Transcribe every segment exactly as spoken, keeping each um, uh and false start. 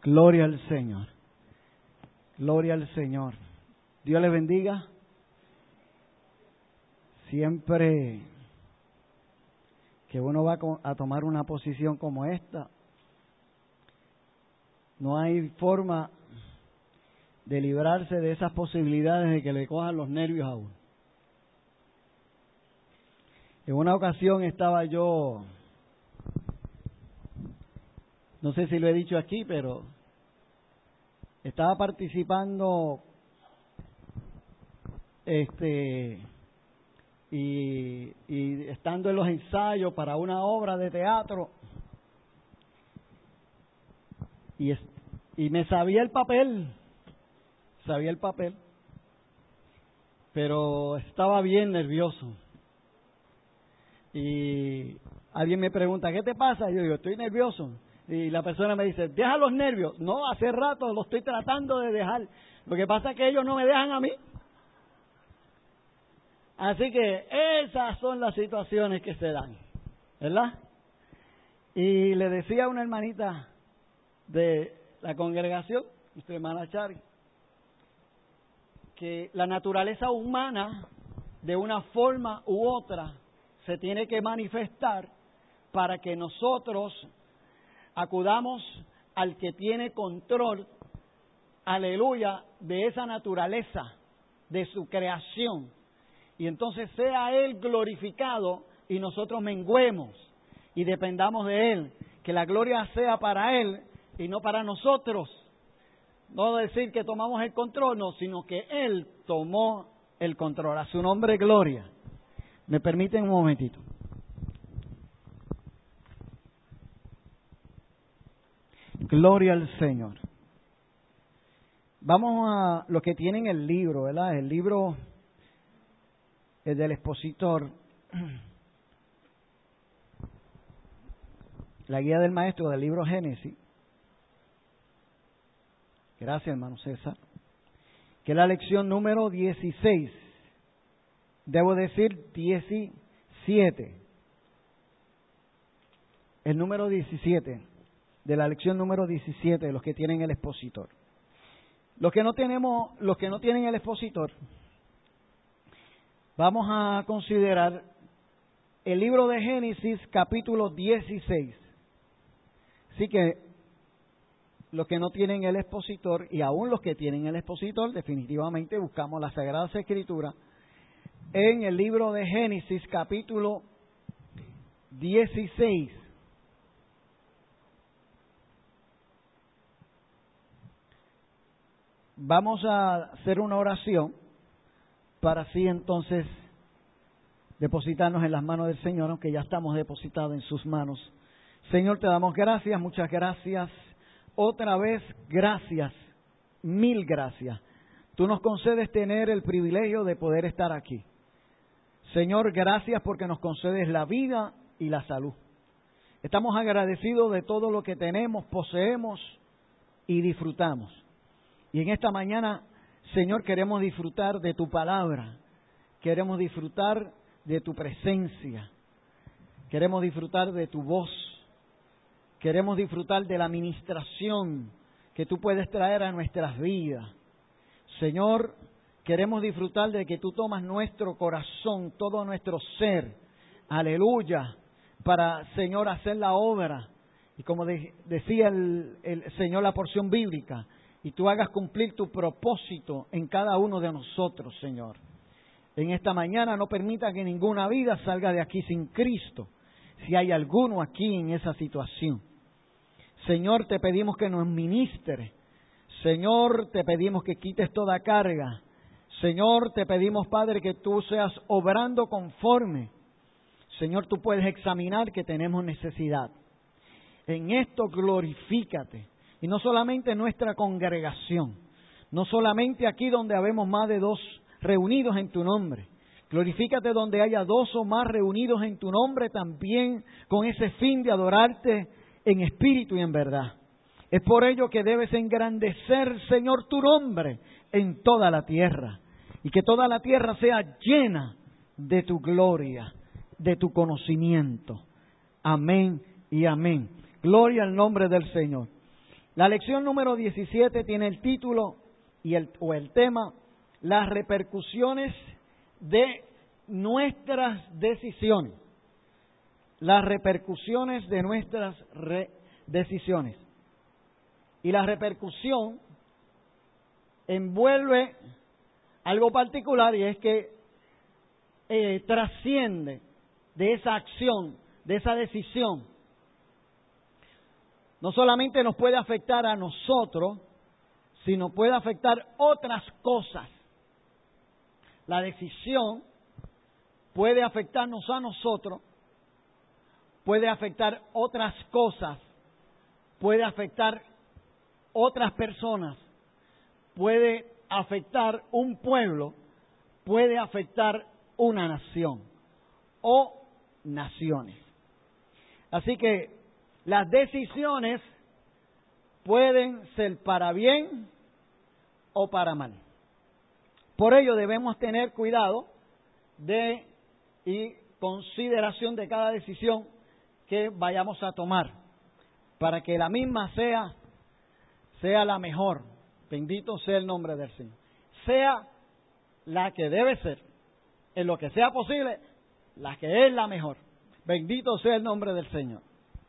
Gloria al Señor. Gloria al Señor. Dios le bendiga. Siempre que uno va a tomar una posición como esta, no hay forma de librarse de esas posibilidades de que le cojan los nervios a uno. En una ocasión estaba yo, no sé si lo he dicho aquí, pero estaba participando este y, y estando en los ensayos para una obra de teatro y, y me sabía el papel, sabía el papel, pero estaba bien nervioso. Y alguien me pregunta, ¿qué te pasa? Yo digo, estoy nervioso. Y la persona me dice, deja los nervios. No, hace rato lo estoy tratando de dejar. Lo que pasa es que ellos no me dejan a mí. Así que esas son las situaciones que se dan, ¿verdad? Y le decía a una hermanita de la congregación, nuestra hermana Chari, que la naturaleza humana, de una forma u otra, se tiene que manifestar para que nosotros acudamos al que tiene control, aleluya, de esa naturaleza, de su creación. Y entonces sea Él glorificado y nosotros menguemos y dependamos de Él. Que la gloria sea para Él y no para nosotros. No decir que tomamos el control, no, sino que Él tomó el control. A su nombre, gloria. ¿Me permiten un momentito? Gloria al Señor. Vamos a los que tienen el libro, ¿verdad? El libro es del expositor, la guía del maestro del libro Génesis. Gracias, hermano César. Que es la lección número dieciséis. Debo decir diecisiete. El número diecisiete, de la lección número diecisiete, de los que tienen el expositor. Los que no tenemos, los que no tienen el expositor, vamos a considerar el libro de Génesis, capítulo dieciséis. Así que los que no tienen el expositor, y aún los que tienen el expositor, definitivamente buscamos las Sagradas Escrituras en el libro de Génesis, capítulo dieciséis. Vamos a hacer una oración para así entonces depositarnos en las manos del Señor, aunque ya estamos depositados en sus manos. Señor, te damos gracias, muchas gracias. Otra vez, gracias, mil gracias. Tú nos concedes tener el privilegio de poder estar aquí. Señor, gracias porque nos concedes la vida y la salud. Estamos agradecidos de todo lo que tenemos, poseemos y disfrutamos. Y en esta mañana, Señor, queremos disfrutar de tu palabra, queremos disfrutar de tu presencia, queremos disfrutar de tu voz, queremos disfrutar de la ministración que tú puedes traer a nuestras vidas. Señor, queremos disfrutar de que tú tomas nuestro corazón, todo nuestro ser, aleluya, para, Señor, hacer la obra. Y como de, decía el, el Señor, la porción bíblica, y tú hagas cumplir tu propósito en cada uno de nosotros, Señor. En esta mañana no permita que ninguna vida salga de aquí sin Cristo, si hay alguno aquí en esa situación. Señor, te pedimos que nos ministres. Señor, te pedimos que quites toda carga. Señor, te pedimos, Padre, que tú seas obrando conforme. Señor, tú puedes examinar que tenemos necesidad. En esto glorifícate. Y no solamente en nuestra congregación, no solamente aquí donde habemos más de dos reunidos en tu nombre. Glorifícate donde haya dos o más reunidos en tu nombre también con ese fin de adorarte en espíritu y en verdad. Es por ello que debes engrandecer, Señor, tu nombre en toda la tierra. Y que toda la tierra sea llena de tu gloria, de tu conocimiento. Amén y amén. Gloria al nombre del Señor. La lección número diecisiete tiene el título y el, o el tema, las repercusiones de nuestras decisiones. Las repercusiones de nuestras re- decisiones. Y la repercusión envuelve algo particular, y es que eh, trasciende de esa acción, de esa decisión. No solamente nos puede afectar a nosotros, sino puede afectar otras cosas. La decisión puede afectarnos a nosotros, puede afectar otras cosas, puede afectar otras personas, puede afectar un pueblo, puede afectar una nación o naciones. Así que las decisiones pueden ser para bien o para mal. Por ello debemos tener cuidado de y consideración de cada decisión que vayamos a tomar, para que la misma sea, sea la mejor. Bendito sea el nombre del Señor. Sea la que debe ser, en lo que sea posible, la que es la mejor. Bendito sea el nombre del Señor.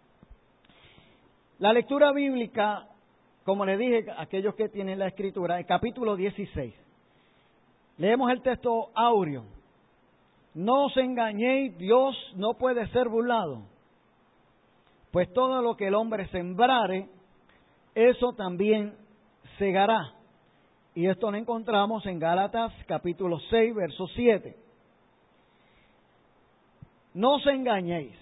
La lectura bíblica, como le dije a aquellos que tienen la escritura, el capítulo dieciséis. Leemos el texto áureo. No os engañéis, Dios no puede ser burlado. Pues todo lo que el hombre sembrare, eso también segará. Y esto lo encontramos en Gálatas capítulo seis, verso siete. No os engañéis.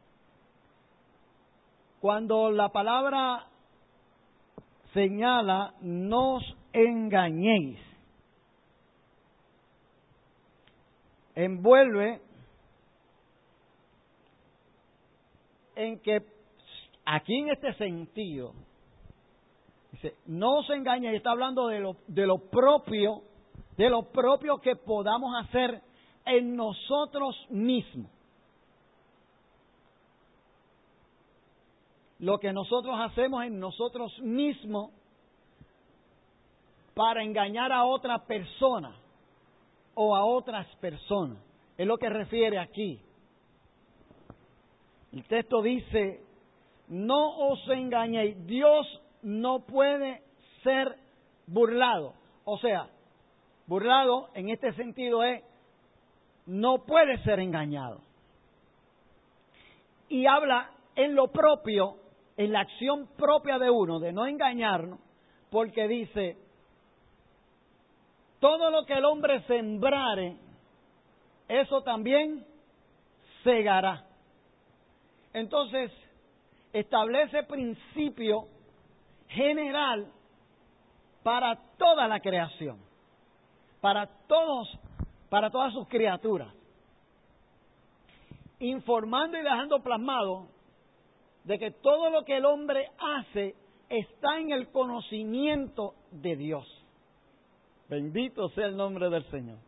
Cuando la palabra señala, no os engañéis, envuelve en que aquí en este sentido, dice, no os engañéis, está hablando de lo, de lo propio, de lo propio que podamos hacer en nosotros mismos. Lo que nosotros hacemos en nosotros mismos para engañar a otra persona o a otras personas. Es lo que refiere aquí. El texto dice, no os engañéis, Dios no puede ser burlado. O sea, burlado en este sentido es, no puede ser engañado. Y habla en lo propio, en la acción propia de uno, de no engañarnos, porque dice, todo lo que el hombre sembrare, eso también segará. Entonces, establece principio general para toda la creación, para todos, para todas sus criaturas, informando y dejando plasmado de que todo lo que el hombre hace está en el conocimiento de Dios. Bendito sea el nombre del Señor.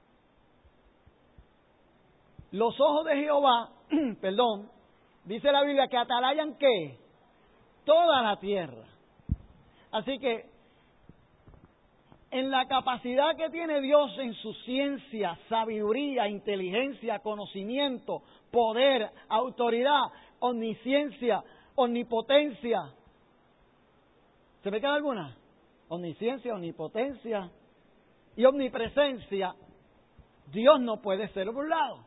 Los ojos de Jehová, perdón, dice la Biblia que atalayan ¿qué? Toda la tierra. Así que en la capacidad que tiene Dios en su ciencia, sabiduría, inteligencia, conocimiento, poder, autoridad, omnisciencia, omnipotencia. ¿Se me queda alguna? Omnisciencia, omnipotencia y omnipresencia. Dios no puede ser burlado.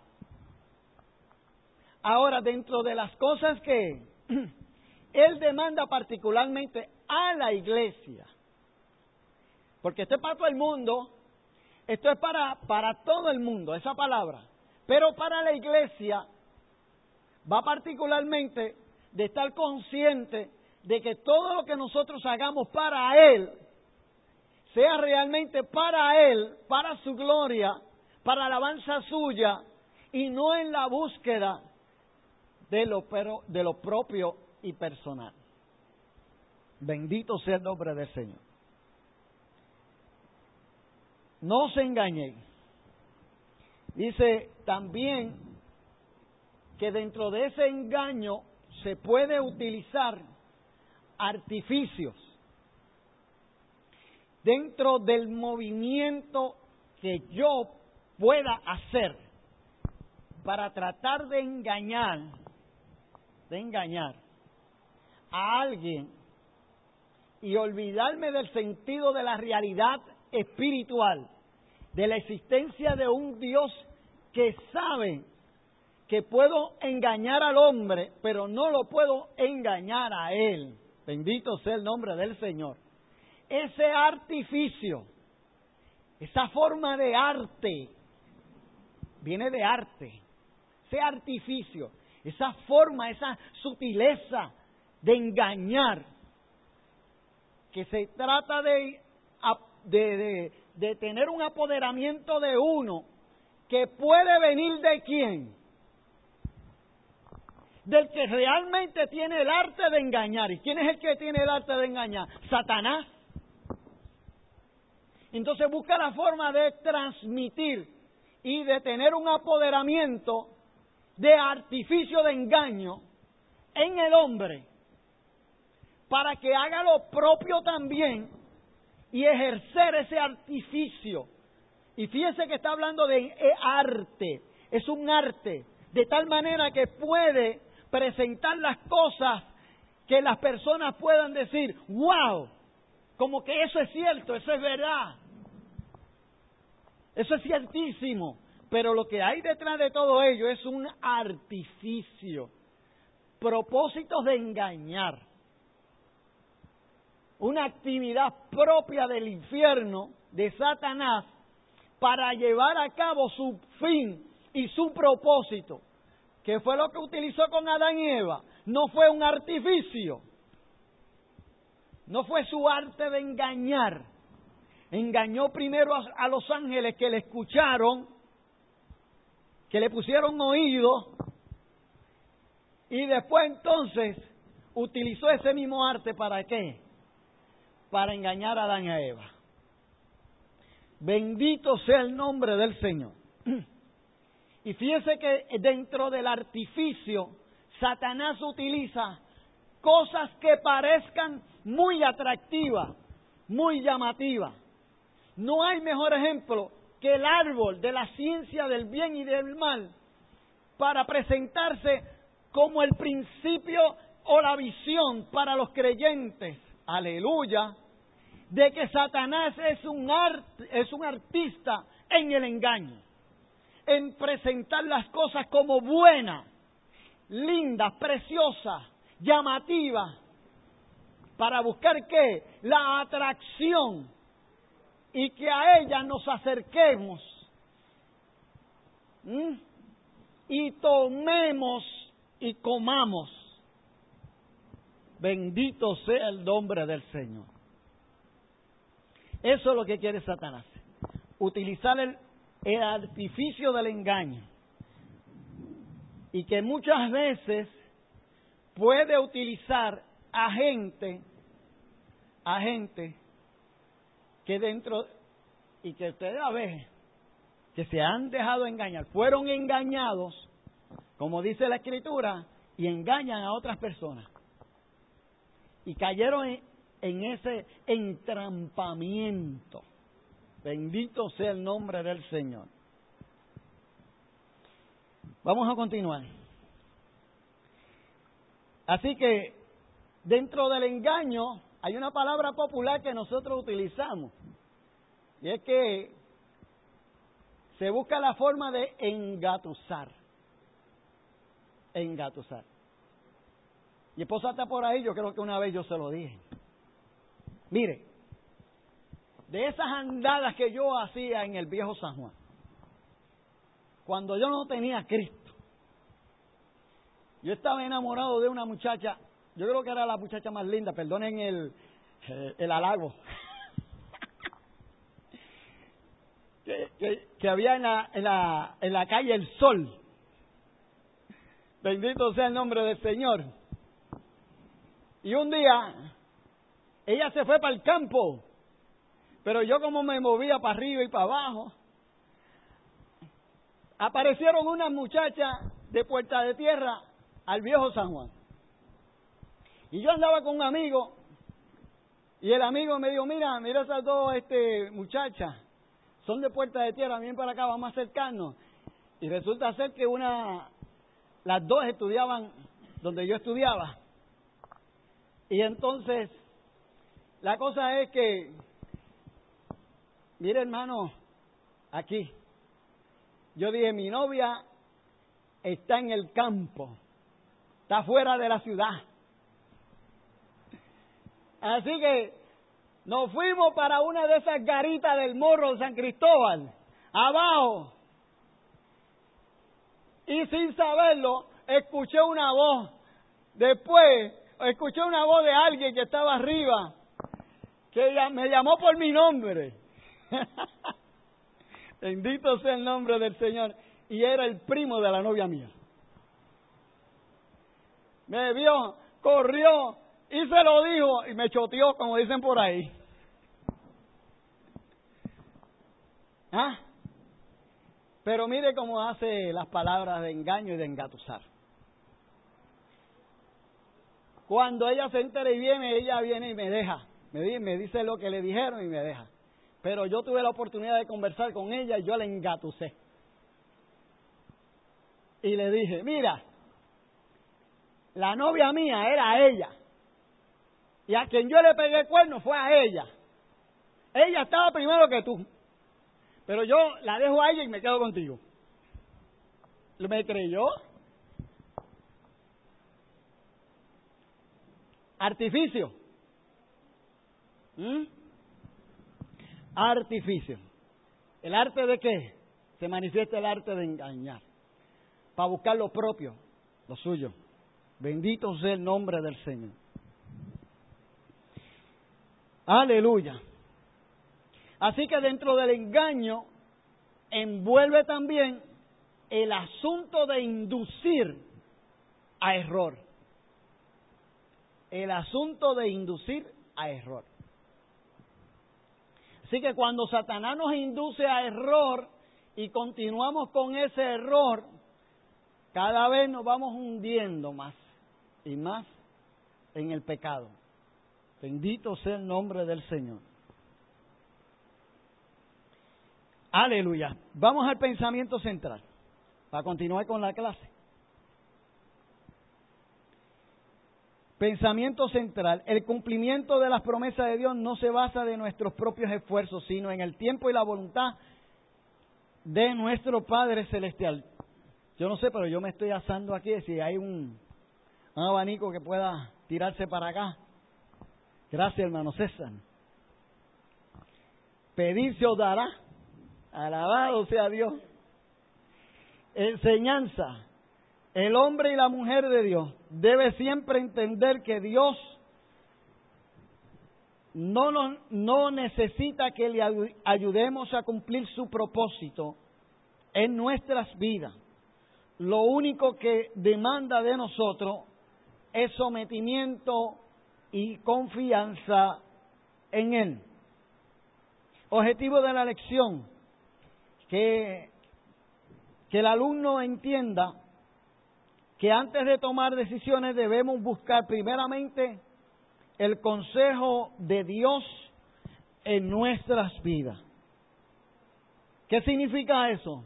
Ahora, dentro de las cosas que Él demanda particularmente a la iglesia, porque esto es para todo el mundo, esto es para, para todo el mundo, esa palabra, pero para la iglesia va particularmente de estar consciente de que todo lo que nosotros hagamos para Él, sea realmente para Él, para su gloria, para alabanza suya, y no en la búsqueda de lo, pero, de lo propio y personal. Bendito sea el nombre del Señor. No os engañéis. Dice también que dentro de ese engaño se puede utilizar artificios dentro del movimiento que yo pueda hacer para tratar de engañar, de engañar a alguien y olvidarme del sentido de la realidad espiritual, de la existencia de un Dios que sabe que puedo engañar al hombre, pero no lo puedo engañar a él. Bendito sea el nombre del Señor. Ese artificio, esa forma de arte, viene de arte. Ese artificio, esa forma, esa sutileza de engañar, que se trata de, de, de, de tener un apoderamiento de uno, que puede venir de quién, del que realmente tiene el arte de engañar. ¿Y quién es el que tiene el arte de engañar? Satanás. Entonces busca la forma de transmitir y de tener un apoderamiento de artificio de engaño en el hombre, para que haga lo propio también y ejercer ese artificio. Y fíjense que está hablando de arte, es un arte, de tal manera que puede presentar las cosas que las personas puedan decir, wow, como que eso es cierto, eso es verdad, eso es ciertísimo. Pero lo que hay detrás de todo ello es un artificio, propósitos de engañar, una actividad propia del infierno, de Satanás, para llevar a cabo su fin y su propósito, que fue lo que utilizó con Adán y Eva. No fue un artificio, no fue su arte de engañar. Engañó primero a, a los ángeles que le escucharon, que le pusieron oído, y después entonces utilizó ese mismo arte ¿para qué? Para engañar a Adán y a Eva. Bendito sea el nombre del Señor. Y fíjese que dentro del artificio, Satanás utiliza cosas que parezcan muy atractivas, muy llamativas. No hay mejor ejemplo que el árbol de la ciencia del bien y del mal para presentarse como el principio o la visión para los creyentes, aleluya, de que Satanás es un art, es un artista en el engaño, en presentar las cosas como buenas, lindas, preciosas, llamativas, para buscar ¿qué? La atracción, y que a ella nos acerquemos ¿Mm? y tomemos y comamos. Bendito sea el nombre del Señor. Eso es lo que quiere Satanás, utilizar el, el artificio del engaño, y que muchas veces puede utilizar a gente, a gente que dentro, y que ustedes a ver, que se han dejado engañar, fueron engañados, como dice la Escritura, y engañan a otras personas. Y cayeron en, en ese entrampamiento. Bendito sea el nombre del Señor. Vamos a continuar. Así que, dentro del engaño, hay una palabra popular que nosotros utilizamos, y es que se busca la forma de engatusar. Engatusar. Mi esposa está por ahí, yo creo que una vez yo se lo dije. Mire, de esas andadas que yo hacía en el viejo San Juan, cuando yo no tenía a Cristo, yo estaba enamorado de una muchacha. Yo creo que era la muchacha más linda, perdonen el, el, el halago, que, que, que había en la, en, la, en la calle El Sol. Bendito sea el nombre del Señor. Y un día, ella se fue para el campo, pero yo como me movía para arriba y para abajo, aparecieron unas muchachas de Puerta de Tierra al viejo San Juan. Y yo andaba con un amigo, y el amigo me dijo, mira, mira esas dos este, muchachas, son de Puerta de Tierra, vienen para acá, vamos a acercarnos. Y resulta ser que una, las dos estudiaban donde yo estudiaba. Y entonces, la cosa es que, mire hermano, aquí, yo dije, mi novia está en el campo, está fuera de la ciudad. Así que nos fuimos para una de esas garitas del Morro de San Cristóbal, abajo. Y sin saberlo, escuché una voz. Después, escuché una voz de alguien que estaba arriba, que me llamó por mi nombre. Bendito sea el nombre del Señor. Y era el primo de la novia mía. Me vio, corrió y se lo dijo y me choteó, como dicen por ahí. ¿Ah? Pero mire cómo hace las palabras de engaño y de engatusar. Cuando ella se entera y viene, ella viene y me deja. Me dice, me dice lo que le dijeron y me deja. Pero yo tuve la oportunidad de conversar con ella y yo la engatusé. Y le dije, mira, la novia mía era ella. Y a quien yo le pegué el cuerno fue a ella. Ella estaba primero que tú. Pero yo la dejo a ella y me quedo contigo. ¿Me creyó? Artificio. ¿Mm? Artificio. ¿El arte de qué? Se manifiesta el arte de engañar. Para buscar lo propio, lo suyo. Bendito sea el nombre del Señor. Aleluya. Así que dentro del engaño envuelve también el asunto de inducir a error. El asunto de inducir a error. Así que cuando Satanás nos induce a error y continuamos con ese error, cada vez nos vamos hundiendo más y más en el pecado. Bendito sea el nombre del Señor. Aleluya. Vamos al pensamiento central para continuar con la clase. Pensamiento central. El cumplimiento de las promesas de Dios no se basa de nuestros propios esfuerzos, sino en el tiempo y la voluntad de nuestro Padre Celestial. Yo no sé, pero yo me estoy asando aquí si hay un, un abanico que pueda tirarse para acá. Gracias, hermano César. Pedir se os dará. Alabado sea Dios. Enseñanza. El hombre y la mujer de Dios debe siempre entender que Dios no, nos, no necesita que le ayudemos a cumplir su propósito en nuestras vidas. Lo único que demanda de nosotros es sometimiento y confianza en Él. Objetivo de la lección, que, que el alumno entienda que antes de tomar decisiones debemos buscar primeramente el consejo de Dios en nuestras vidas. ¿Qué significa eso?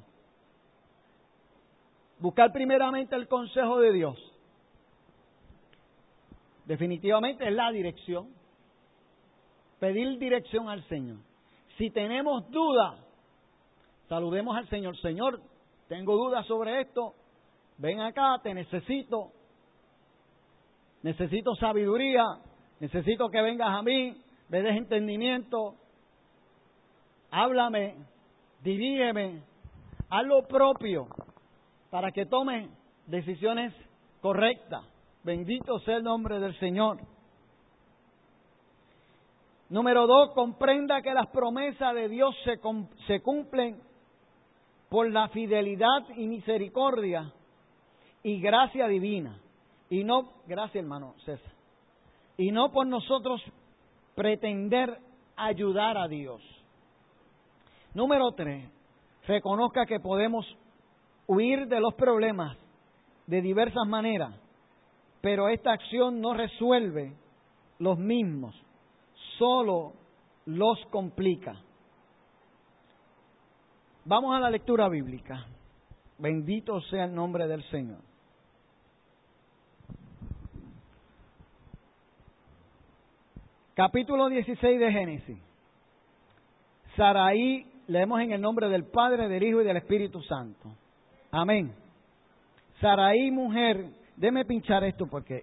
Buscar primeramente el consejo de Dios. Definitivamente es la dirección. Pedir dirección al Señor. Si tenemos dudas, saludemos al Señor. Señor, tengo dudas sobre esto. Ven acá, te necesito. Necesito sabiduría. Necesito que vengas a mí. Me des entendimiento. Háblame. Dirígeme. Haz lo propio para que tome decisiones correctas. Bendito sea el nombre del Señor. Número dos, comprenda que las promesas de Dios se, se cumplen por la fidelidad y misericordia y gracia divina. Y no, gracias hermano César, y no por nosotros pretender ayudar a Dios. Número tres, reconozca que podemos huir de los problemas de diversas maneras, pero esta acción no resuelve los mismos, solo los complica. Vamos a la lectura bíblica. Bendito sea el nombre del Señor. Capítulo dieciséis de Génesis. Saraí, leemos en el nombre del Padre, del Hijo y del Espíritu Santo. Amén. Saraí, mujer, déme pinchar esto porque...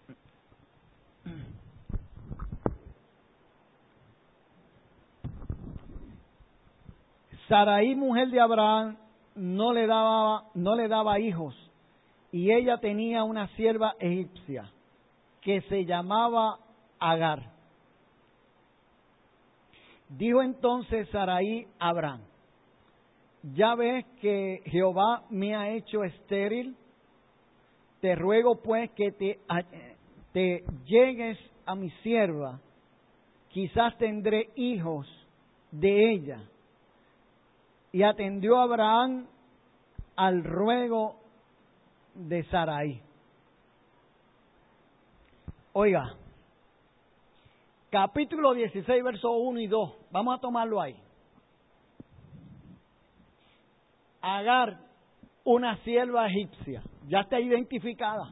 Saraí, mujer de Abraham, no le daba, no le daba hijos, y ella tenía una sierva egipcia que se llamaba Agar. Dijo entonces Saraí a Abraham: ya ves que Jehová me ha hecho estéril, te ruego pues que te, te llegues a mi sierva, quizás tendré hijos de ella. Y atendió Abraham al ruego de Saraí. Oiga, capítulo dieciséis, versos uno y dos, vamos a tomarlo ahí. Agar, una sierva egipcia, ya está identificada.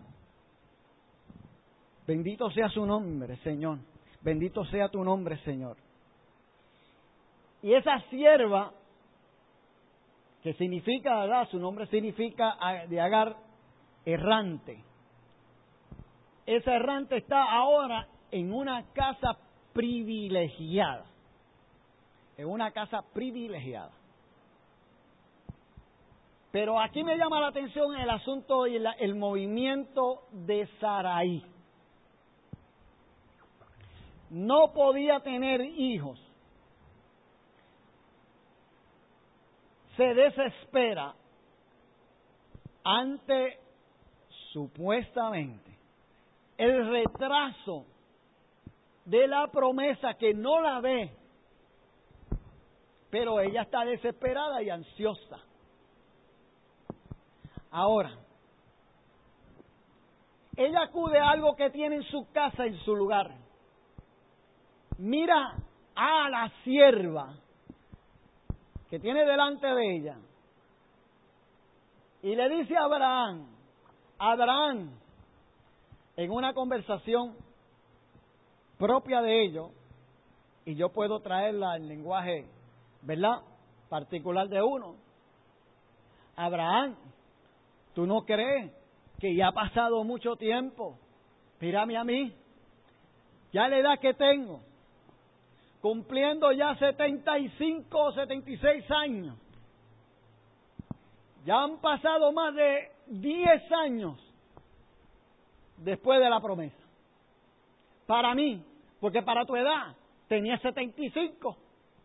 Bendito sea su nombre, Señor. Bendito sea tu nombre, Señor. Y esa sierva, que significa, ¿verdad? Su nombre significa de Agar, errante. Esa errante está ahora en una casa privilegiada. En una casa privilegiada. Pero aquí me llama la atención el asunto y el, el movimiento de Saraí. No podía tener hijos. Se desespera ante, supuestamente, el retraso de la promesa, que no la ve, pero ella está desesperada y ansiosa. Ahora, ella acude a algo que tiene en su casa, en su lugar. Mira a la sierva que tiene delante de ella y le dice a Abraham, Abraham, en una conversación propia de ellos, y yo puedo traerla en lenguaje, ¿verdad?, particular de uno. Abraham, ¿tú no crees que ya ha pasado mucho tiempo? Mírame a mí, ya la edad que tengo, cumpliendo ya setenta y cinco o setenta y seis años. Ya han pasado más de diez años después de la promesa. Para mí, porque para tu edad tenía setenta y cinco.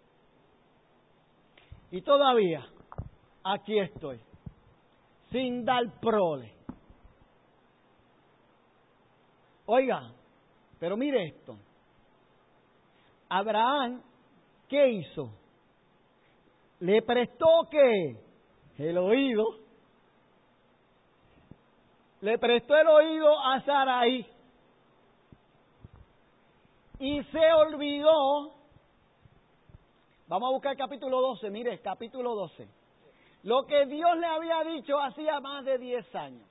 Y todavía aquí estoy, sin dar prole. Oiga, pero mire esto. Abraham, ¿qué hizo? Le prestó, ¿qué? El oído. Le prestó el oído a Saraí. Y se olvidó. Vamos a buscar el capítulo doce, mire, capítulo doce. Lo que Dios le había dicho hacía más de diez años.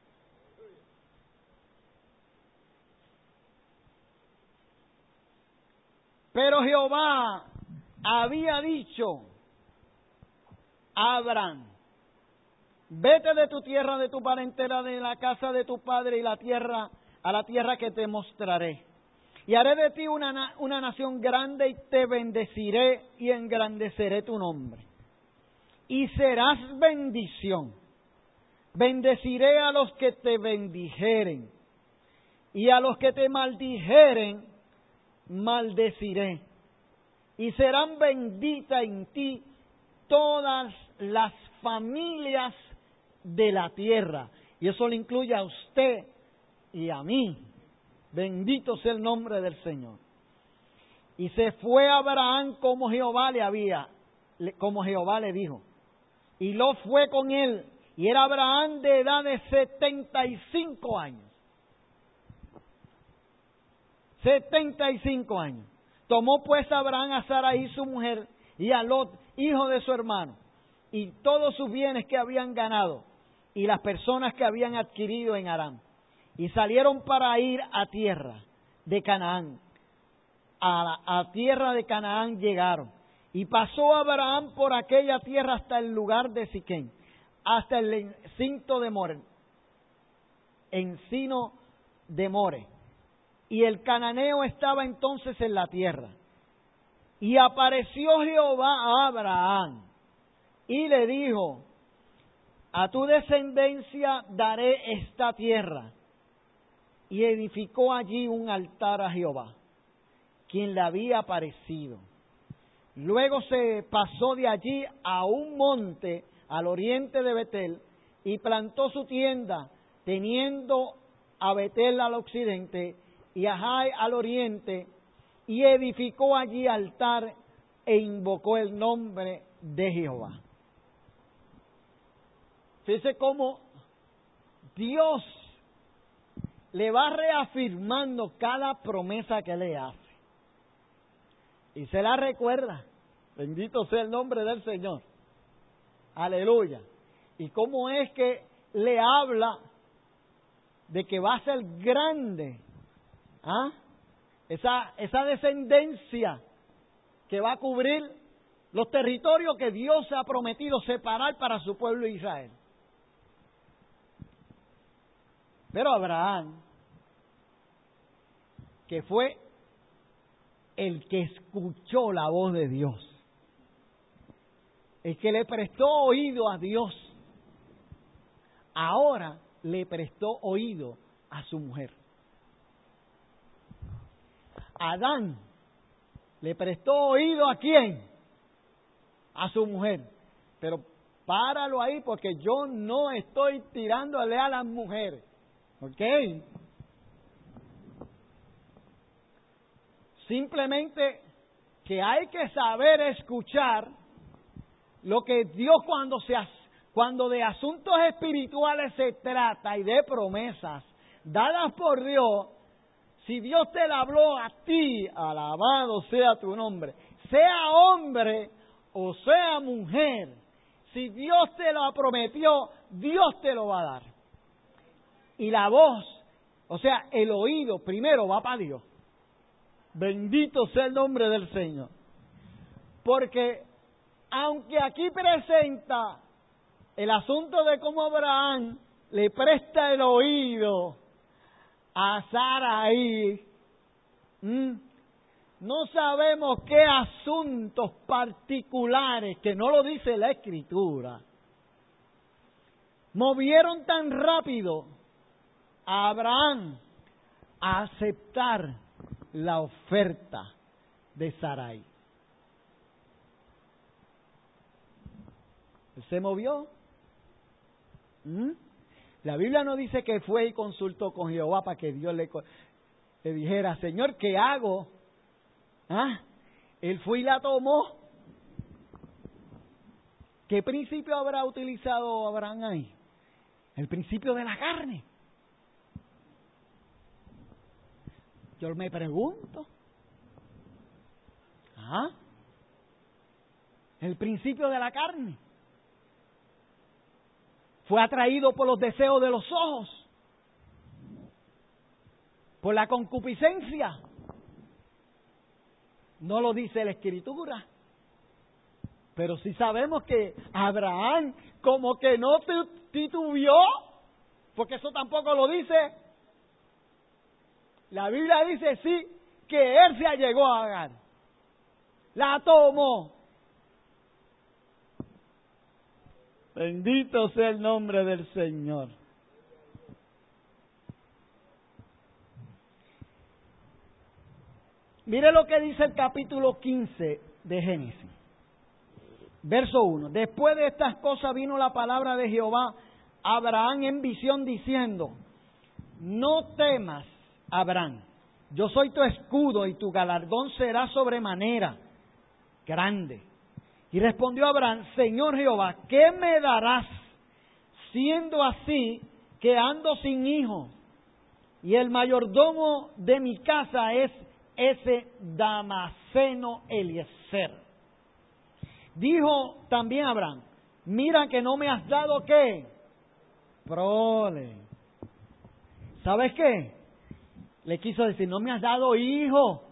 Pero Jehová había dicho a Abraham: vete de tu tierra, de tu parentela, de la casa de tu padre y la tierra, a la tierra que te mostraré. Y haré de ti una, una nación grande y te bendeciré y engrandeceré tu nombre. Y serás bendición. Bendeciré a los que te bendijeren y a los que te maldijeren maldeciré. Y serán benditas en ti todas las familias de la tierra. Y eso le incluye a usted y a mí. Bendito sea el nombre del Señor. Y se fue Abraham como Jehová le había, como Jehová le dijo. Y Lot fue con él. Y era Abraham de edad de setenta y cinco años. setenta y cinco años. Tomó pues Abraham a Sarai su mujer y a Lot, hijo de su hermano, y todos sus bienes que habían ganado y las personas que habían adquirido en Aram, y salieron para ir a tierra de Canaán. A, a tierra de Canaán llegaron, y pasó Abraham por aquella tierra hasta el lugar de Siquén, hasta el encinto de More, encino de More. Y el cananeo estaba entonces en la tierra. Y apareció Jehová a Abraham y le dijo: a tu descendencia daré esta tierra. Y edificó allí un altar a Jehová, quien le había aparecido. Luego se pasó de allí a un monte al oriente de Betel y plantó su tienda, teniendo a Betel al occidente y a Jai al oriente, y edificó allí altar e invocó el nombre de Jehová. Fíjese cómo Dios le va reafirmando cada promesa que le hace. Y se la recuerda. Bendito sea el nombre del Señor. Aleluya. Y cómo es que le habla de que va a ser grande. ¿Ah? Esa, esa descendencia que va a cubrir los territorios que Dios ha prometido separar para su pueblo Israel. Pero Abraham, que fue el que escuchó la voz de Dios, el que le prestó oído a Dios, ahora le prestó oído a su mujer. Adán le prestó oído ¿a quién? A su mujer. Pero páralo ahí, porque yo no estoy tirándole a las mujeres. ¿Ok? Simplemente que hay que saber escuchar lo que Dios, cuando se cuando de asuntos espirituales se trata y de promesas dadas por Dios, si Dios te la habló a ti, alabado sea tu nombre, sea hombre o sea mujer, si Dios te lo prometió, Dios te lo va a dar. Y la voz, o sea, el oído, primero va para Dios. Bendito sea el nombre del Señor. Porque aunque aquí presenta el asunto de cómo Abraham le presta el oído a Sarai, ¿m? no sabemos qué asuntos particulares, que no lo dice la Escritura, movieron tan rápido a Abraham a aceptar la oferta de Sarai. Él se movió. ¿Mm? La Biblia no dice que fue y consultó con Jehová para que Dios le, le dijera: Señor, ¿qué hago? ¿Ah? Él fue y la tomó. ¿Qué principio habrá utilizado Abraham ahí? El principio de la carne. Yo me pregunto. ¿Ah? El principio de la carne. Fue atraído por los deseos de los ojos, por la concupiscencia. No lo dice la Escritura. Pero sí sabemos que Abraham como que no titubeó, porque eso tampoco lo dice. La Biblia dice sí, que él se allegó a Agar. La tomó. Bendito sea el nombre del Señor. Mire lo que dice el capítulo quince de Génesis. Verso uno. Después de estas cosas vino la palabra de Jehová a Abraham en visión diciendo: no temas, Abraham, yo soy tu escudo y tu galardón será sobremanera grande. Y respondió Abraham: Señor Jehová, ¿qué me darás siendo así que ando sin hijo? y el mayordomo de mi casa es ese Damaseno Eliezer. Dijo también Abraham, mira que no me has dado ¿qué? Prole. ¿Sabes qué? Le quiso decir, no me has dado hijo.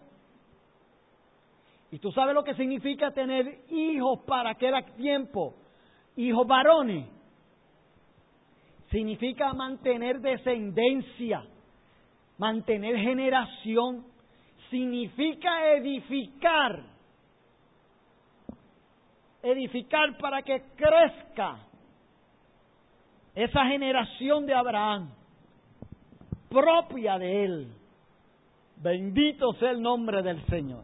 Y tú sabes lo que significa tener hijos para aquel tiempo. Hijos varones. Significa mantener descendencia, mantener generación. Significa edificar. Edificar para que crezca esa generación de Abraham, propia de él. Bendito sea el nombre del Señor.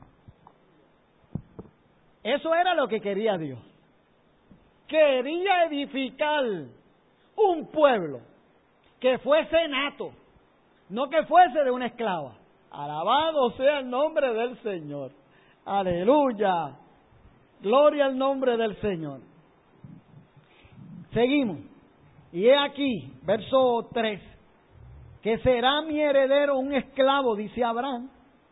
Eso era lo que quería Dios. Quería edificar un pueblo que fuese nato, no que fuese de una esclava. Alabado sea el nombre del Señor. Aleluya. Gloria al nombre del Señor. Seguimos. Y he aquí, verso tres, que será mi heredero un esclavo, dice Abraham,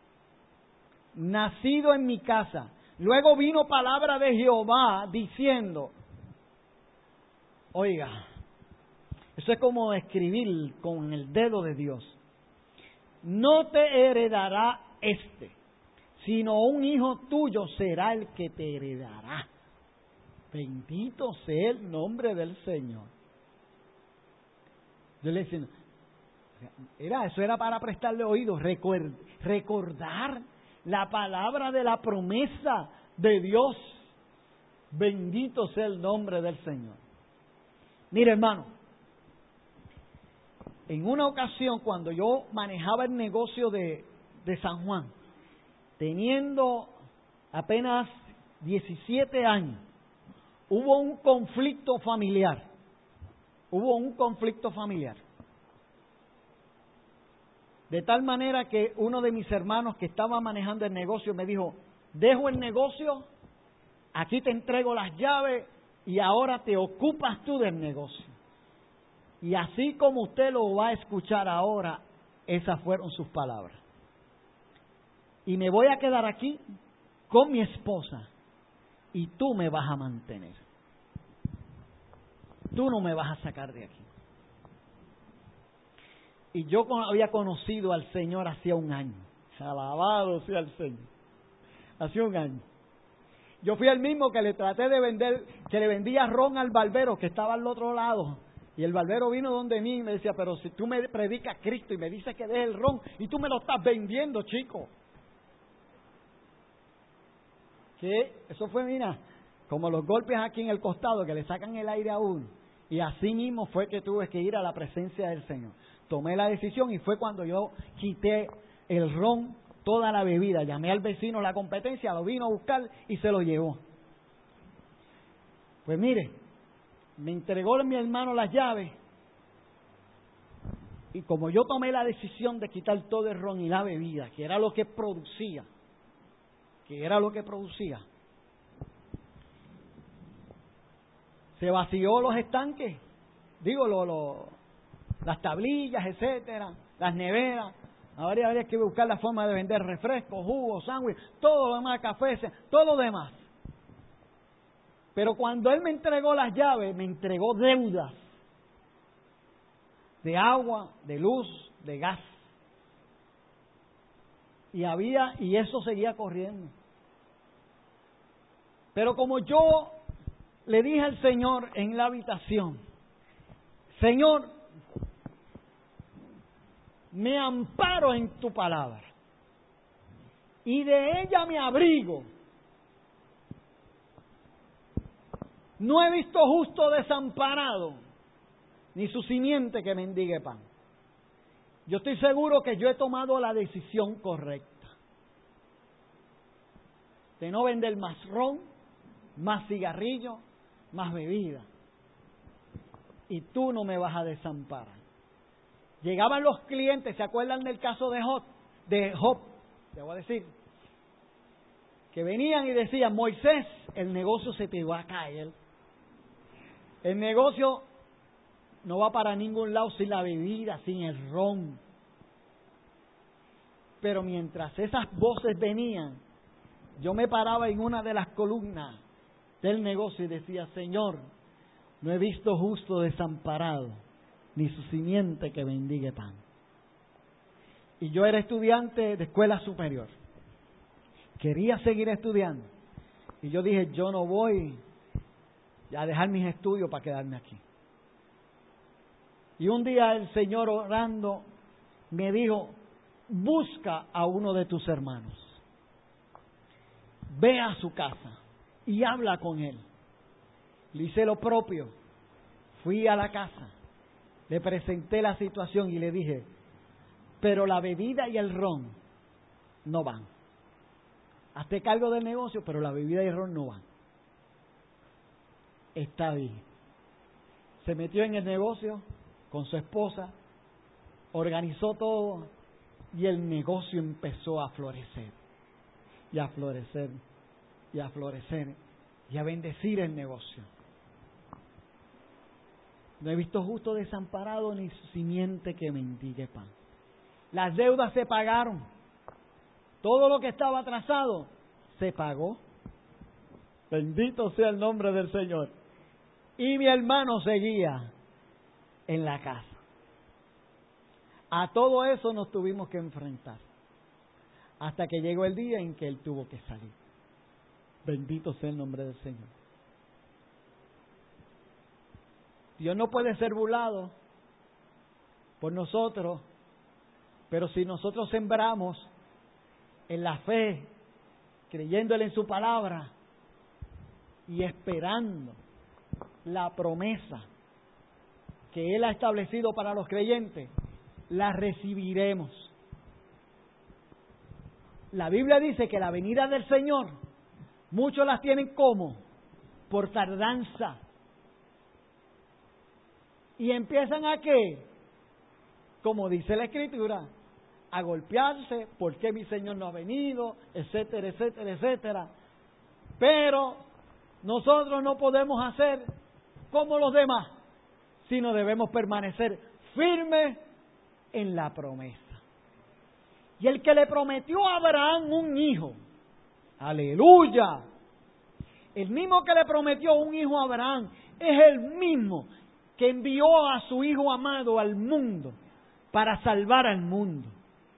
nacido en mi casa. Luego vino palabra de Jehová diciendo, oiga, eso es como escribir con el dedo de Dios. No te heredará este, sino un hijo tuyo será el que te heredará. Bendito sea el nombre del Señor. Yo le decía, era, eso era para prestarle oídos, recuerd, recordar la palabra de la promesa de Dios. Bendito sea el nombre del Señor. Mire, hermano, en una ocasión cuando yo manejaba el negocio de, de San Juan, teniendo apenas diecisiete años, hubo un conflicto familiar. Hubo un conflicto familiar. De tal manera que uno de mis hermanos que estaba manejando el negocio me dijo, dejo el negocio, aquí te entrego las llaves y ahora te ocupas tú del negocio. Y así como usted lo va a escuchar ahora, esas fueron sus palabras. Y me voy a quedar aquí con mi esposa y tú me vas a mantener. Tú no me vas a sacar de aquí. Y yo había conocido al Señor hacía un año. Alabado sea el Señor. Hacía un año. Yo fui el mismo que le traté de vender, que le vendía ron al barbero que estaba al otro lado. Y el barbero vino donde mí y me decía, pero si tú me predicas Cristo y me dices que deje el ron y tú me lo estás vendiendo, chico. Que eso fue, mira, como los golpes aquí en el costado que le sacan el aire a uno. Y así mismo fue que tuve que ir a la presencia del Señor. Tomé la decisión y fue cuando yo quité el ron, toda la bebida. Llamé al vecino la competencia, lo vino a buscar y se lo llevó. Pues mire, me entregó mi hermano las llaves y como yo tomé la decisión de quitar todo el ron y la bebida, que era lo que producía, que era lo que producía, se vació los estanques, digo, lo, lo, las tablillas, etcétera, las neveras. Ahora habría que buscar la forma de vender refrescos, jugos, sándwiches, todo lo demás, café, todo lo demás. Pero cuando él me entregó las llaves, me entregó deudas de agua, de luz, de gas. Y había, y eso seguía corriendo. Pero como yo le dije al Señor en la habitación, Señor, me amparo en tu palabra y de ella me abrigo. No he visto justo desamparado, ni su simiente que mendigue pan. Yo estoy seguro que yo he tomado la decisión correcta de no vender más ron, más cigarrillo, más bebida. Y tú no me vas a desamparar. Llegaban los clientes, ¿se acuerdan del caso de Job? De Job, te voy a decir, que venían y decían, Moisés, el negocio se te va a caer. El negocio no va para ningún lado sin la bebida, sin el ron. Pero mientras esas voces venían, yo me paraba en una de las columnas del negocio y decía, Señor, no he visto justo desamparado, ni su simiente que bendiga pan. Y yo era estudiante de escuela superior. Quería seguir estudiando. Y yo dije, yo no voy a dejar mis estudios para quedarme aquí. Y un día el Señor orando me dijo, busca a uno de tus hermanos. Ve a su casa y habla con él. Le hice lo propio. Fui a la casa, le presenté la situación y le dije, pero la bebida y el ron no van. Hazte cargo del negocio, pero la bebida y el ron no van. Está bien. Se metió en el negocio con su esposa, organizó todo y el negocio empezó a florecer. Y a florecer, y a florecer, y a bendecir el negocio. No he visto justo desamparado ni su simiente que mendigue pan. Las deudas se pagaron. Todo lo que estaba atrasado se pagó. Bendito sea el nombre del Señor. Y mi hermano seguía en la casa. A todo eso nos tuvimos que enfrentar. Hasta que llegó el día en que él tuvo que salir. Bendito sea el nombre del Señor. Dios no puede ser burlado por nosotros, pero si nosotros sembramos en la fe, creyéndole en su palabra y esperando la promesa que Él ha establecido para los creyentes, la recibiremos. La Biblia dice que la venida del Señor, muchos las tienen como por tardanza. Y empiezan a qué, como dice la Escritura, a golpearse, ¿por qué mi Señor no ha venido? Etcétera, etcétera, etcétera. Pero nosotros no podemos hacer como los demás, sino debemos permanecer firmes en la promesa. Y el que le prometió a Abraham un hijo, aleluya, el mismo que le prometió un hijo a Abraham, es el mismo que envió a su Hijo amado al mundo para salvar al mundo.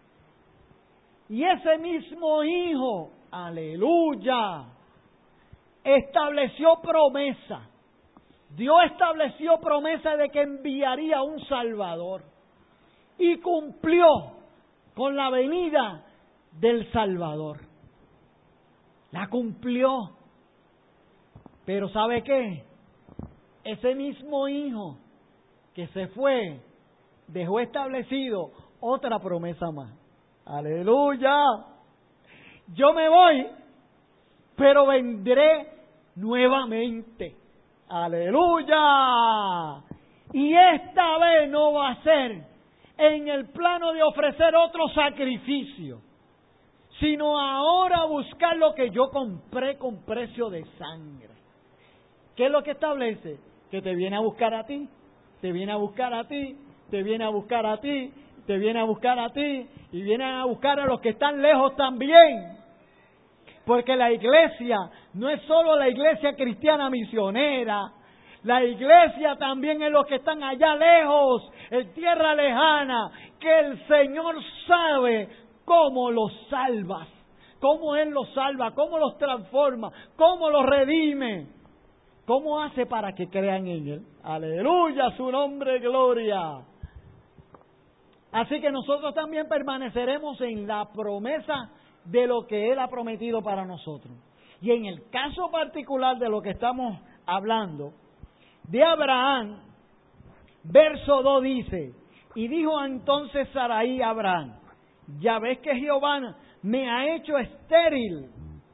Y ese mismo Hijo, aleluya, estableció promesa. Dios estableció promesa de que enviaría un Salvador. Y cumplió con la venida del Salvador. La cumplió. Pero ¿sabe qué? Ese mismo Hijo que se fue, dejó establecido otra promesa más. ¡Aleluya! Yo me voy, pero vendré nuevamente. ¡Aleluya! Y esta vez no va a ser en el plano de ofrecer otro sacrificio, sino ahora buscar lo que yo compré con precio de sangre. ¿Qué es lo que establece? Que te viene a buscar a ti, te viene a buscar a ti, te viene a buscar a ti, te viene a buscar a ti, y viene a buscar a los que están lejos también. Porque la iglesia no es solo la iglesia cristiana misionera, la iglesia también es los que están allá lejos, en tierra lejana, que el Señor sabe cómo los salvas, cómo Él los salva, cómo los transforma, cómo los redime. ¿Cómo hace para que crean en Él? Aleluya, su nombre, gloria. Así que nosotros también permaneceremos en la promesa de lo que Él ha prometido para nosotros. Y en el caso particular de lo que estamos hablando, de Abraham, verso dos dice, y dijo entonces Sarai a Abraham, ya ves que Jehová me ha hecho estéril.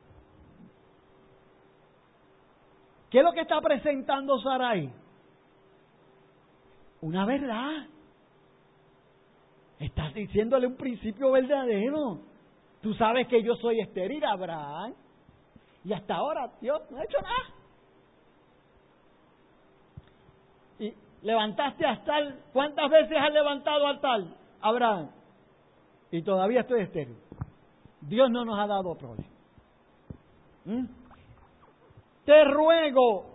¿Qué es lo que está presentando Sarai? Una verdad. Estás diciéndole un principio verdadero. Tú sabes que yo soy estéril, Abraham. Y hasta ahora Dios no ha hecho nada. Y levantaste altar. ¿Cuántas veces has levantado altar, Abraham? Y todavía estoy estéril. Dios no nos ha dado prole. ¿Mm? Te ruego.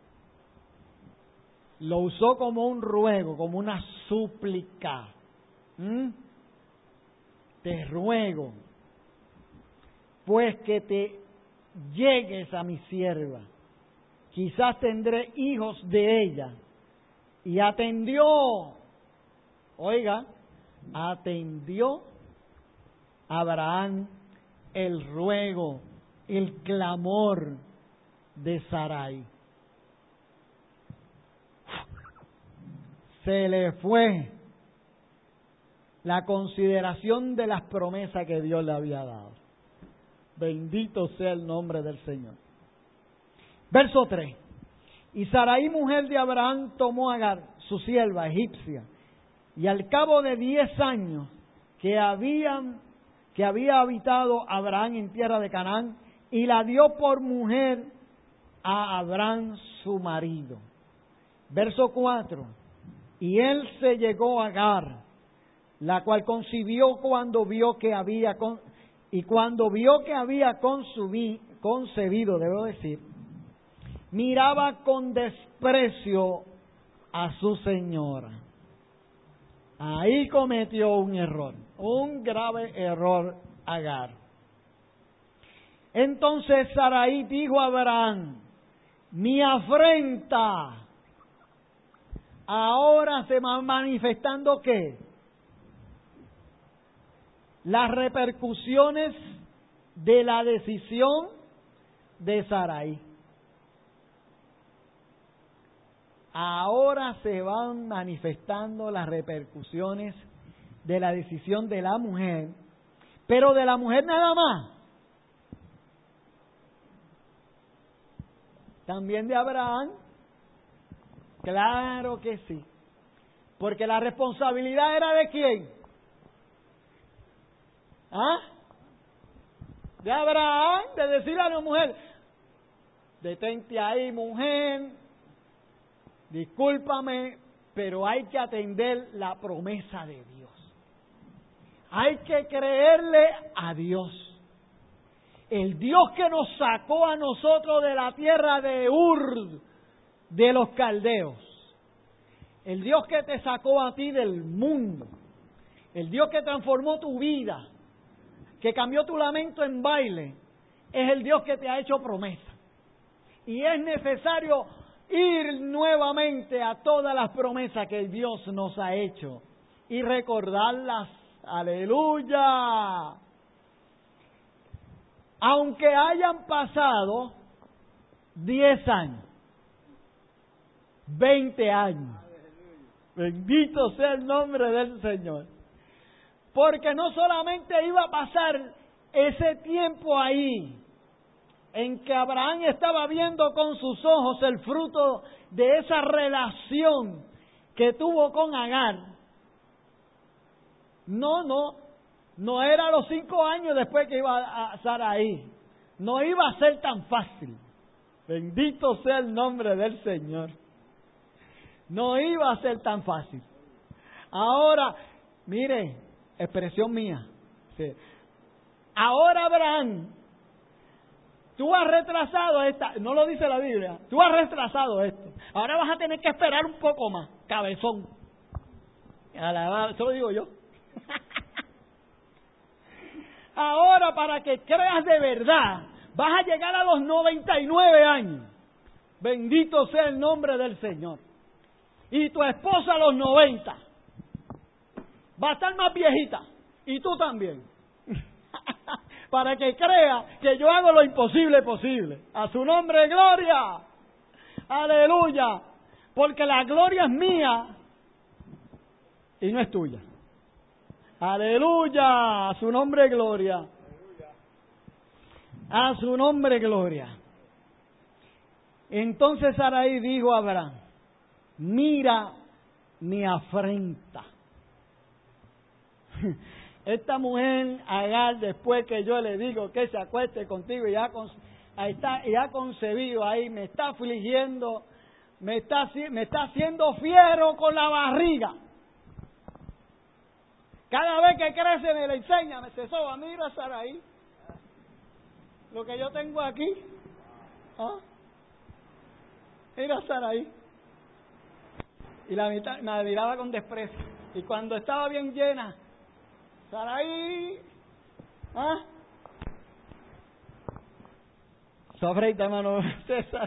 Lo usó como un ruego, como una súplica. ¿Mm? Te ruego, pues que te llegues a mi sierva. Quizás tendré hijos de ella. Y atendió, oiga, atendió Abraham el ruego, el clamor de Sarai. Se le fue la consideración de las promesas que Dios le había dado. Bendito sea el nombre del Señor. Verso tres. Y Sarai, mujer de Abraham, tomó a Agar, su sierva egipcia, y al cabo de diez años que habían, que había habitado Abraham en tierra de Canaán, y la dio por mujer a Abraham su marido. Verso cuatro. Y él se llegó a Agar, la cual concibió cuando vio que había con, y cuando vio que había consubi, concebido, debo decir, miraba con desprecio a su señora. Ahí cometió un error, un grave error Agar. Entonces Sarai dijo a Abraham: mi afrenta ahora se va manifestando ¿qué? Las repercusiones de la decisión de Sarai. Ahora se van manifestando las repercusiones de la decisión de la mujer, pero de la mujer nada más. También de Abraham. Claro que sí. Porque la responsabilidad era de quién. ¿Ah? De Abraham, de decirle a la mujer: detente ahí, mujer, discúlpame, pero hay que atender la promesa de Dios. Hay que creerle a Dios. El Dios que nos sacó a nosotros de la tierra de Ur, de los caldeos. El Dios que te sacó a ti del mundo. El Dios que transformó tu vida, que cambió tu lamento en baile, es el Dios que te ha hecho promesa. Y es necesario ir nuevamente a todas las promesas que Dios nos ha hecho y recordarlas. ¡Aleluya! Aunque hayan pasado diez años, veinte años, bendito sea el nombre del Señor. Porque no solamente iba a pasar ese tiempo ahí, en que Abraham estaba viendo con sus ojos el fruto de esa relación que tuvo con Agar. No, no, no era los cinco años después que iba a estar ahí. No iba a ser tan fácil. Bendito sea el nombre del Señor. No iba a ser tan fácil. Ahora, mire, expresión mía. Sí. Ahora Abraham, tú has retrasado esta, no lo dice la Biblia, tú has retrasado esto. Ahora vas a tener que esperar un poco más, cabezón. Eso lo digo yo. Ahora, para que creas de verdad, vas a llegar a los noventa y nueve años. Bendito sea el nombre del Señor. Y tu esposa a los noventa. Va a estar más viejita. Y tú también. Para que crea que yo hago lo imposible posible. A su nombre, gloria. Aleluya. Porque la gloria es mía y no es tuya. Aleluya. A su nombre, gloria. A su nombre, gloria. Entonces Sarai dijo a Abraham: mira mi afrenta. Esta mujer, Agar, después que yo le digo que se acueste contigo y ya, con, ahí está, y ha concebido ahí, me está afligiendo, me está, me está haciendo fiero con la barriga. Cada vez que crece me la enseña, me se soba, mira Sarai, lo que yo tengo aquí. ¿Ah? Mira Sarai. Y la mitad me miraba con desprecio. Y cuando estaba bien llena, Sarai, ¿ah? Sofreita, hermano César.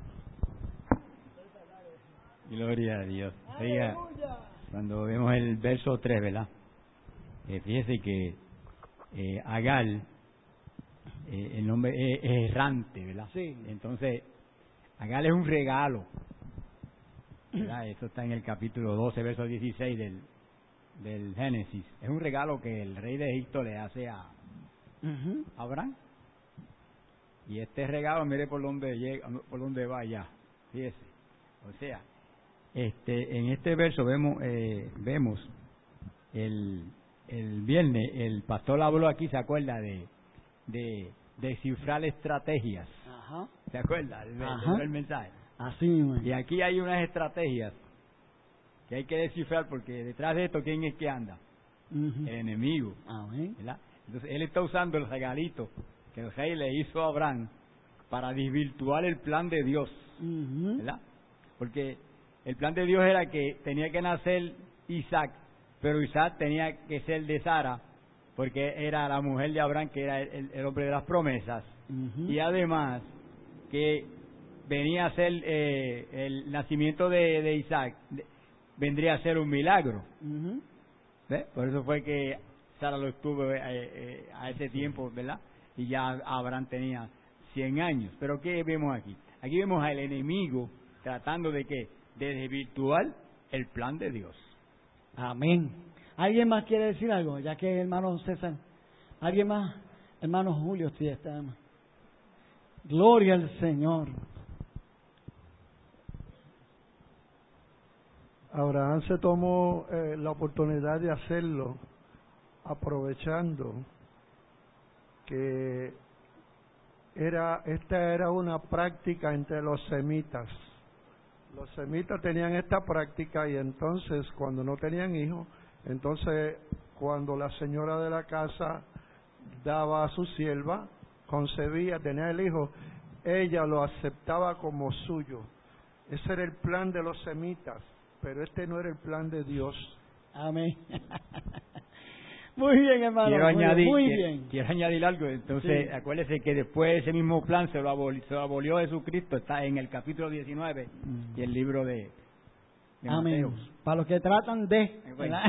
Gloria a Dios. Oiga, cuando vemos el verso tres, ¿verdad? Eh, fíjese que eh, Agal, eh, el nombre es, es errante, ¿verdad? Sí. Entonces, Agal es un regalo, ¿verdad? Eso está en el capítulo doce, verso dieciséis del, del Génesis. Es un regalo que el rey de Egipto le hace a uh-huh. Abraham. Y este regalo, mire por dónde llega, por dónde va ya. Fíjese. O sea, este, en este verso vemos, eh, vemos el, el viernes, el pastor habló aquí, se acuerda de, de descifrar estrategias. Ajá. ¿Se acuerda? El, el mensaje. Así mismo. Y aquí hay unas estrategias que hay que descifrar, porque detrás de esto, ¿quién es que anda? Uh-huh. El enemigo. Amén. ¿Verdad? Entonces, él está usando el regalito que el rey le hizo a Abraham para desvirtuar el plan de Dios. Uh-huh. ¿Verdad? Porque el plan de Dios era que tenía que nacer Isaac, pero Isaac tenía que ser de Sara, porque era la mujer de Abraham, que era el, el hombre de las promesas. Uh-huh. Y además, que venía a ser eh, el nacimiento de, de Isaac, de, vendría a ser un milagro. Uh-huh. ¿Ves? Por eso fue que Sara lo estuvo eh, eh, a ese tiempo, ¿verdad? Y ya Abraham tenía cien años. Pero ¿qué vemos aquí? Aquí vemos al enemigo tratando de ¿qué? De desvirtuar el plan de Dios. Amén. ¿Alguien más quiere decir algo? Ya que hermano César, ¿alguien más? Hermano Julio, sí, está. Gloria al Señor. Abraham se tomó eh, la oportunidad de hacerlo, aprovechando que era esta era una práctica entre los semitas. Los semitas tenían esta práctica y entonces cuando no tenían hijos, entonces cuando la señora de la casa daba a su sierva, concebía, tenía el hijo, ella lo aceptaba como suyo. Ese era el plan de los semitas, pero este no era el plan de Dios. Amén. Muy bien, hermano. Quiero muy añadir, bien, muy quiero, bien. quiero añadir algo. Entonces, sí. Acuérdese que después ese mismo plan se lo abolió, se lo abolió Jesucristo. Está en el capítulo diecinueve mm. y el libro de, de Amén. Mateos. Para los que tratan de... Bueno.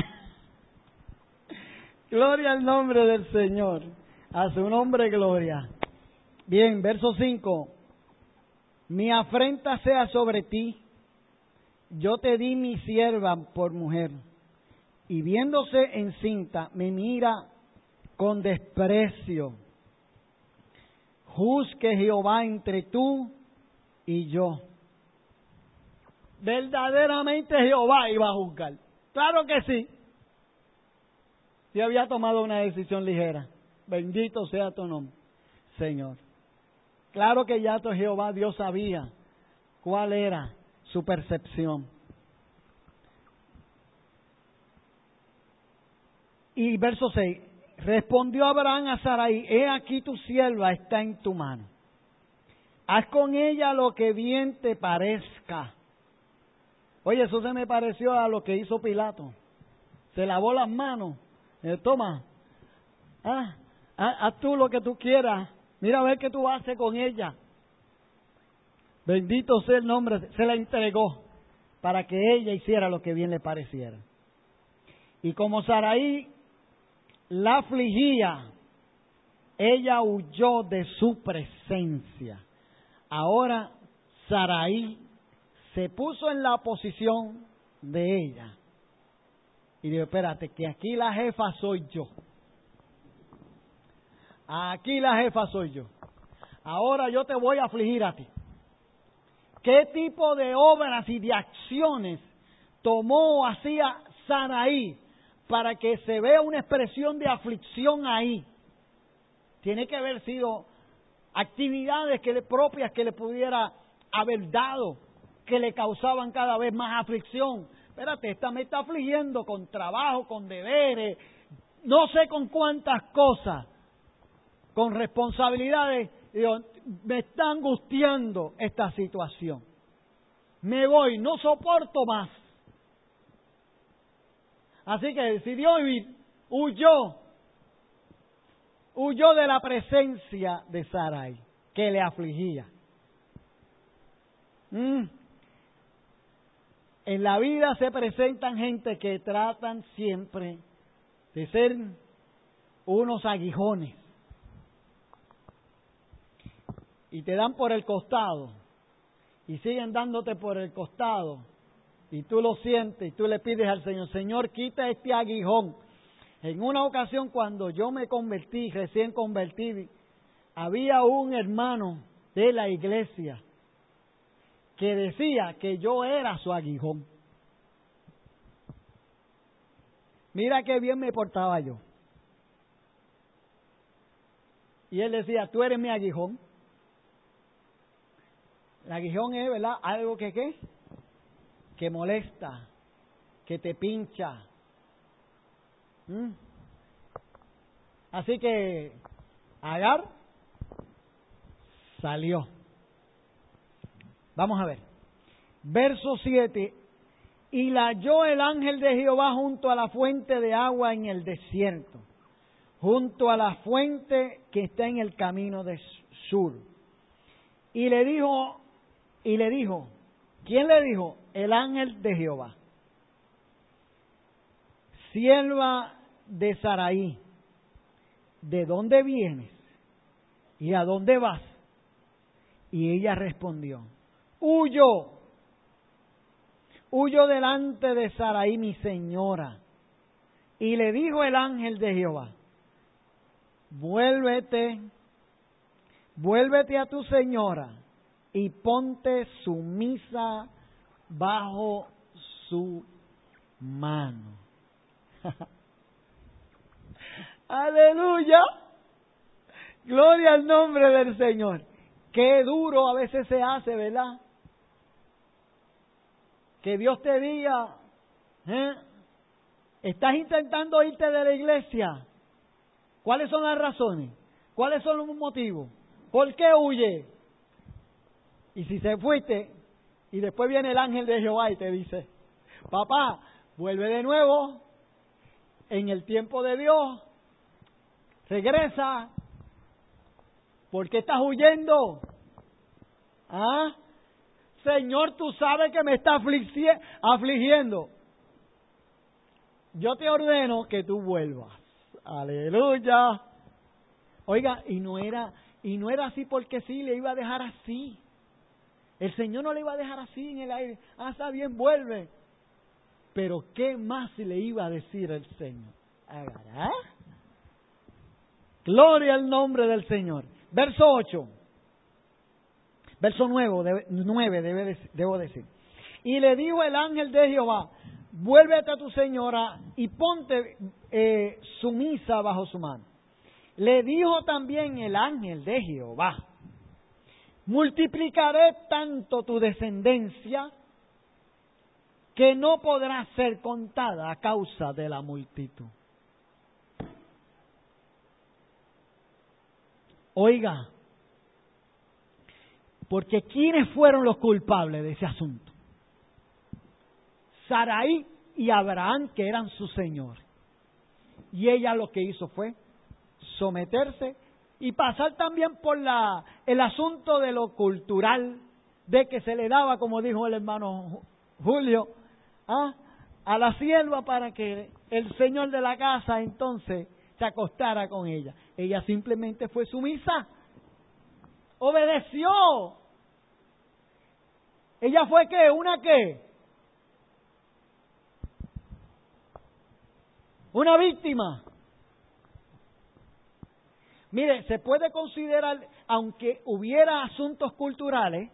Gloria al nombre del Señor. A su nombre, gloria. Bien, verso cinco. Mi afrenta sea sobre ti. Yo te di mi sierva por mujer. Y viéndose encinta, me mira con desprecio. Juzgue Jehová entre tú y yo. Verdaderamente Jehová iba a juzgar. Claro que sí. Yo había tomado una decisión ligera. Bendito sea tu nombre, Señor. Claro que ya tu Jehová Dios sabía cuál era su percepción. Y verso seis, respondió Abraham a Sarai, he aquí tu sierva está en tu mano. Haz con ella lo que bien te parezca. Oye, eso se me pareció a lo que hizo Pilato. Se lavó las manos. Eh, toma, ah, haz, haz tú lo que tú quieras. Mira a ver qué tú haces con ella. Bendito sea el nombre. Se la entregó para que ella hiciera lo que bien le pareciera. Y como Sarai la afligía, ella huyó de su presencia. Ahora Sarai se puso en la posición de ella. Y dijo, espérate, que aquí la jefa soy yo. Aquí la jefa soy yo. Ahora yo te voy a afligir a ti. ¿Qué tipo de obras y de acciones tomó o hacía Sarai para que se vea una expresión de aflicción ahí? Tiene que haber sido actividades que le, propias que le pudiera haber dado, que le causaban cada vez más aflicción. Espérate, esta me está afligiendo con trabajo, con deberes, no sé con cuántas cosas, con responsabilidades Digo, me está angustiando esta situación. Me voy, no soporto más. Así que decidió huir, huyó, huyó de la presencia de Sarai, que le afligía. Mm. En la vida se presentan gente que tratan siempre de ser unos aguijones y te dan por el costado y siguen dándote por el costado y tú lo sientes y tú le pides al Señor, Señor, quita este aguijón. En una ocasión cuando yo me convertí, recién convertí, había un hermano de la iglesia que decía que yo era su aguijón. Mira qué bien me portaba yo. Y él decía, tú eres mi aguijón. El aguijón es, ¿verdad? Algo que, ¿qué? Que molesta, que te pincha. ¿Mm? Así que Agar salió. Vamos a ver. Verso siete. Y la halló el ángel de Jehová junto a la fuente de agua en el desierto, junto a la fuente que está en el camino de sur. Y le dijo, y le dijo, ¿quién le dijo? El ángel de Jehová. Sierva de Sarai, ¿de dónde vienes? ¿Y a dónde vas? Y ella respondió, huyo, huyo delante de Sarai mi señora. Y le dijo el ángel de Jehová, vuélvete, vuélvete a tu señora y ponte sumisa bajo su mano. Aleluya. Gloria al nombre del Señor. Qué duro a veces se hace, ¿verdad? Que Dios te diga, ¿eh? ¿Estás intentando irte de la iglesia? ¿Cuáles son las razones? ¿Cuáles son los motivos? ¿Por qué huye? Y si se fuiste, y después viene el ángel de Jehová y te dice, papá, vuelve de nuevo, en el tiempo de Dios, regresa, ¿por qué estás huyendo? ¿Ah? Señor, tú sabes que me está afligiendo. Yo te ordeno que tú vuelvas. Aleluya. Oiga, y no era, y no era así porque sí, le iba a dejar así. El Señor no le iba a dejar así en el aire. Ah, está bien, vuelve. Pero ¿qué más le iba a decir el Señor? ¿Ah? Gloria al nombre del Señor. Verso ocho. Verso nueve, nueve debe, debo decir. Y le dijo el ángel de Jehová, vuélvete a tu señora y ponte eh, sumisa bajo su mano. Le dijo también el ángel de Jehová, multiplicaré tanto tu descendencia que no podrá ser contada a causa de la multitud. Oiga, porque ¿quiénes fueron los culpables de ese asunto? Sarai y Abraham, que eran su señor. Y ella lo que hizo fue someterse y pasar también por la, el asunto de lo cultural, de que se le daba, como dijo el hermano Julio, ¿ah? a la sierva para que el señor de la casa entonces se acostara con ella. Ella simplemente fue sumisa, obedeció. Ella fue ¿qué? ¿Una qué? Una víctima. Mire, se puede considerar, aunque hubiera asuntos culturales,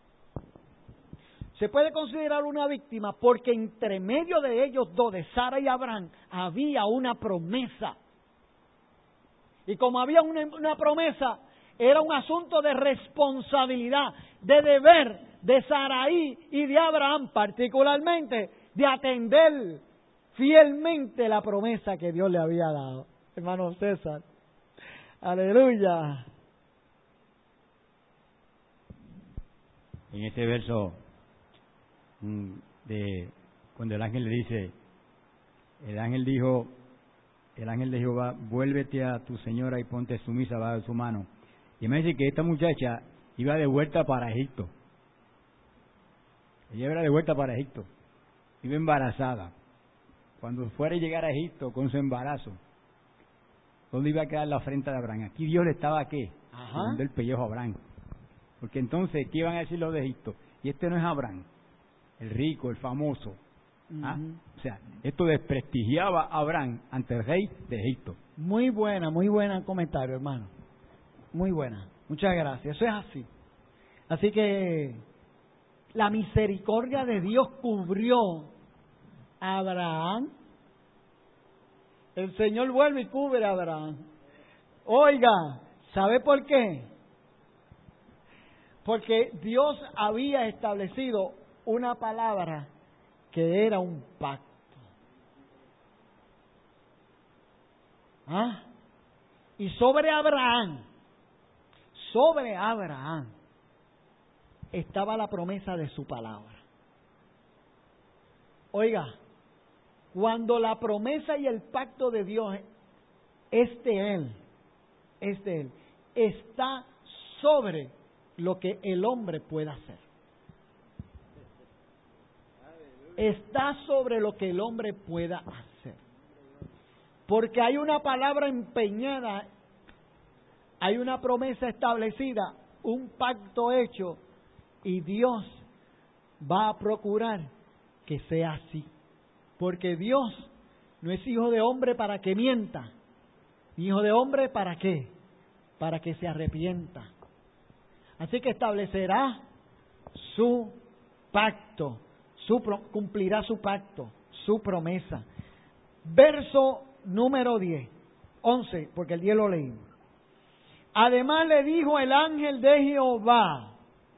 se puede considerar una víctima porque entre medio de ellos dos, de Sara y Abraham, había una promesa. Y como había una, una promesa, era un asunto de responsabilidad, de deber de Sarai y de Abraham particularmente, de atender fielmente la promesa que Dios le había dado. Hermano César, aleluya. en este verso de cuando el ángel le dice, el ángel dijo, el ángel de Jehová, vuélvete a tu señora y ponte sumisa bajo su mano. Y me dice que esta muchacha iba de vuelta para Egipto. Ella iba de vuelta para Egipto. Iba embarazada. Cuando fuera a llegar a Egipto con su embarazo, ¿dónde iba a quedar la ofrenda de Abraham? Aquí Dios le estaba, ¿qué? Dando el pellejo a Abraham. Porque entonces, ¿qué iban a decir los de Egipto? Y este no es Abraham, el rico, el famoso. Uh-huh. ¿Ah? O sea, esto desprestigiaba a Abraham ante el rey de Egipto. Muy buena, muy buena comentario, hermano. Muy buena. Muchas gracias. Eso es así. Así que la misericordia de Dios cubrió a Abraham. El Señor vuelve y cubre a Abraham. Oiga, ¿sabe por qué? Porque Dios había establecido una palabra que era un pacto. ¿Ah? Y sobre Abraham, sobre Abraham, estaba la promesa de su palabra. Oiga, cuando la promesa y el pacto de Dios es de Él, es de Él, está sobre lo que el hombre pueda hacer. Está sobre lo que el hombre pueda hacer. Porque hay una palabra empeñada, hay una promesa establecida, un pacto hecho, y Dios va a procurar que sea así. Porque Dios no es hijo de hombre para que mienta, ni hijo de hombre para qué, para que se arrepienta. Así que establecerá su pacto, su cumplirá su pacto, su promesa. Verso número diez, once, porque el diez lo leímos. Además le dijo el ángel de Jehová: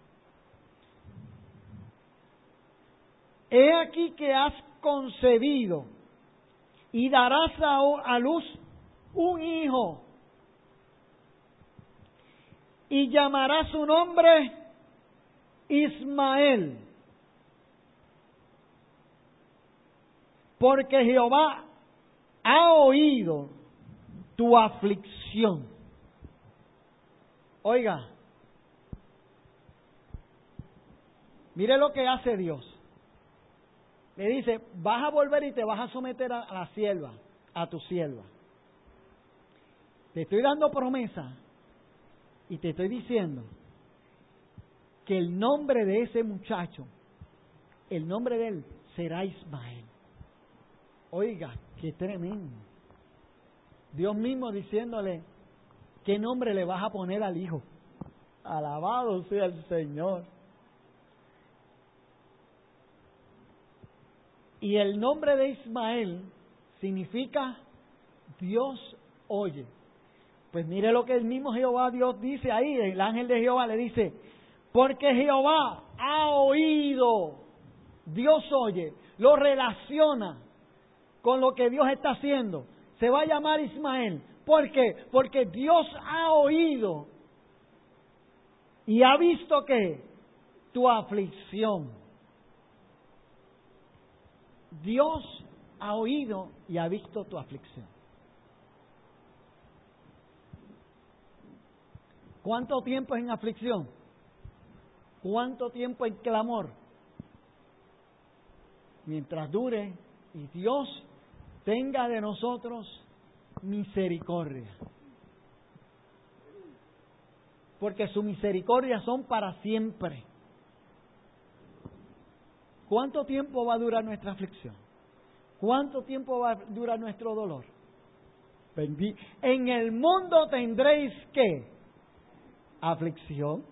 he aquí que has concebido y darás a, a luz un hijo y llamará su nombre Ismael, porque Jehová ha oído tu aflicción. Oiga, mire lo que hace Dios. Le dice, vas a volver y te vas a someter a, a la sierva, a tu sierva. Te estoy dando promesa y te estoy diciendo que el nombre de ese muchacho, el nombre de él será Ismael. Oiga, qué tremendo. Dios mismo diciéndole, ¿qué nombre le vas a poner al hijo? Alabado sea el Señor. Y el nombre de Ismael significa Dios oye. Pues mire lo que el mismo Jehová Dios dice ahí, el ángel de Jehová le dice, porque Jehová ha oído, Dios oye, lo relaciona con lo que Dios está haciendo. Se va a llamar Ismael. ¿Por qué? Porque Dios ha oído y ha visto que tu aflicción. Dios ha oído y ha visto tu aflicción. ¿Cuánto tiempo es en aflicción? ¿Cuánto tiempo en clamor? Mientras dure y Dios tenga de nosotros misericordia. Porque sus misericordias son para siempre. ¿Cuánto tiempo va a durar nuestra aflicción? ¿Cuánto tiempo va a durar nuestro dolor? En el mundo tendréis ¿qué? Aflicción.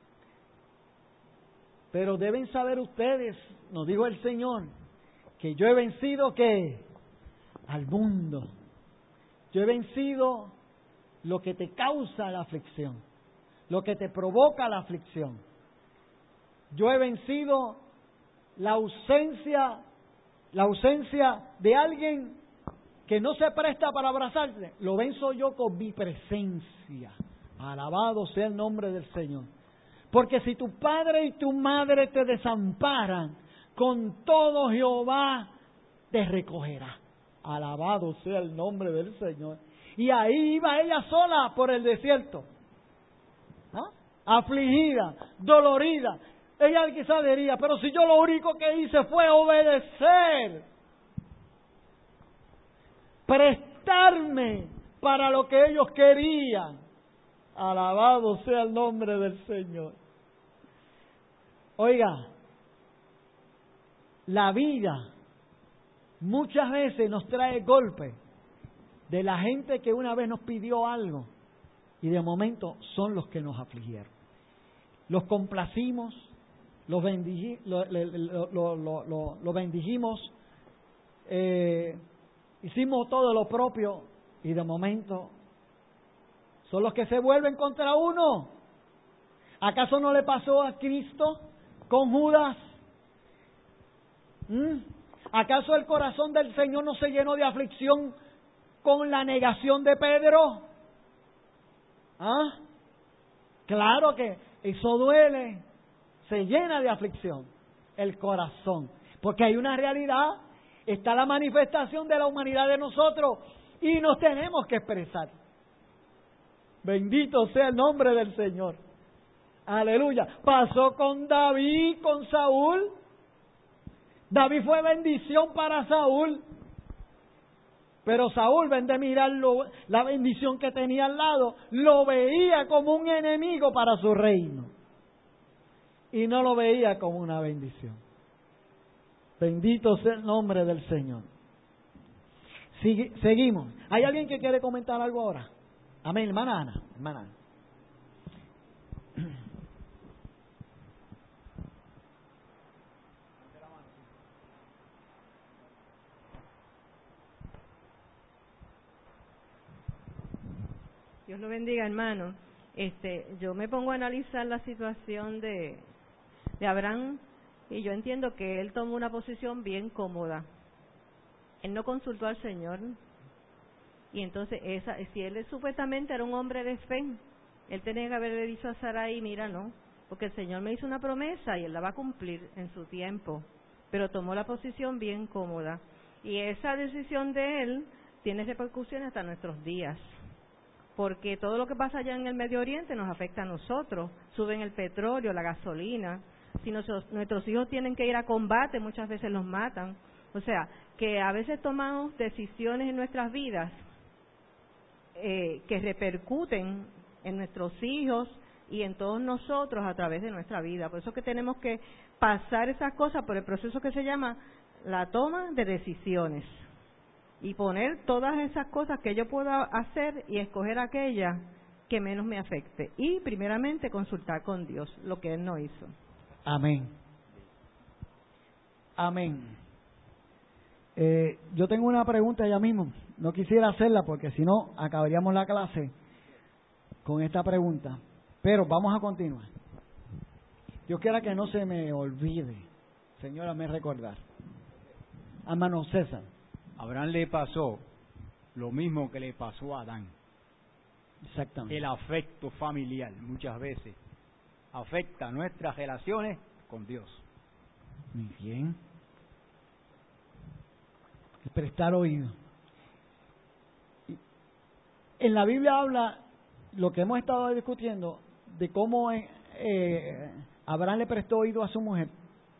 Pero deben saber ustedes, nos dijo el Señor, que yo he vencido ¿qué? Al mundo. Yo he vencido lo que te causa la aflicción, lo que te provoca la aflicción. Yo he vencido la ausencia, la ausencia de alguien que no se presta para abrazarte. Lo venzo yo con mi presencia. Alabado sea el nombre del Señor. Porque si tu padre y tu madre te desamparan, con todo Jehová te recogerá. Alabado sea el nombre del Señor. Y ahí iba ella sola por el desierto. ¿Ah? Afligida, dolorida. Ella quizá diría, pero si yo lo único que hice fue obedecer, prestarme para lo que ellos querían. Alabado sea el nombre del Señor. Oiga, la vida muchas veces nos trae golpes de la gente que una vez nos pidió algo y de momento son los que nos afligieron. Los complacimos, los bendiji, lo, lo, lo, lo, lo, lo bendijimos, eh, hicimos todo lo propio y de momento son los que se vuelven contra uno. ¿Acaso no le pasó a Cristo con Judas? ¿Mm? ¿Acaso el corazón del Señor no se llenó de aflicción con la negación de Pedro? ¿Ah? Claro que eso duele, se llena de aflicción el corazón, porque hay una realidad, está la manifestación de la humanidad de nosotros y nos tenemos que expresar. Bendito sea el nombre del Señor. Aleluya. Pasó con David, con Saúl. David fue bendición para Saúl. Pero Saúl, en vez de mirar lo, la bendición que tenía al lado, lo veía como un enemigo para su reino. Y no lo veía como una bendición. Bendito sea el nombre del Señor. Sigue, seguimos. ¿Hay alguien que quiere comentar algo ahora? Amén, hermana Ana. Hermana Ana. Dios lo bendiga, hermano. Este, yo me pongo a analizar la situación de, de Abraham y yo entiendo que él tomó una posición bien cómoda. Él no consultó al Señor y entonces esa, si él supuestamente era un hombre de fe, él tenía que haberle dicho a Sarai, mira, no, porque el Señor me hizo una promesa y él la va a cumplir en su tiempo, pero tomó la posición bien cómoda y esa decisión de él tiene repercusiones hasta nuestros días. Porque todo lo que pasa allá en el Medio Oriente nos afecta a nosotros. Suben el petróleo, la gasolina. Si nuestros, nuestros hijos tienen que ir a combate, muchas veces los matan. O sea, que a veces tomamos decisiones en nuestras vidas eh, que repercuten en nuestros hijos y en todos nosotros a través de nuestra vida. Por eso que tenemos que pasar esas cosas por el proceso que se llama la toma de decisiones. Y poner todas esas cosas que yo pueda hacer y escoger aquella que menos me afecte. Y primeramente consultar con Dios, lo que Él no hizo. Amén. Amén. Eh, yo tengo una pregunta ya mismo. No quisiera hacerla porque si no acabaríamos la clase con esta pregunta. Pero vamos a continuar. Dios quiera que no se me olvide. Señora, me recordar. Hermano César. A Abraham le pasó lo mismo que le pasó a Adán. Exactamente. El afecto familiar muchas veces afecta nuestras relaciones con Dios. Muy bien. Prestar oído. En la Biblia habla lo que hemos estado discutiendo de cómo eh, Abraham le prestó oído a su mujer.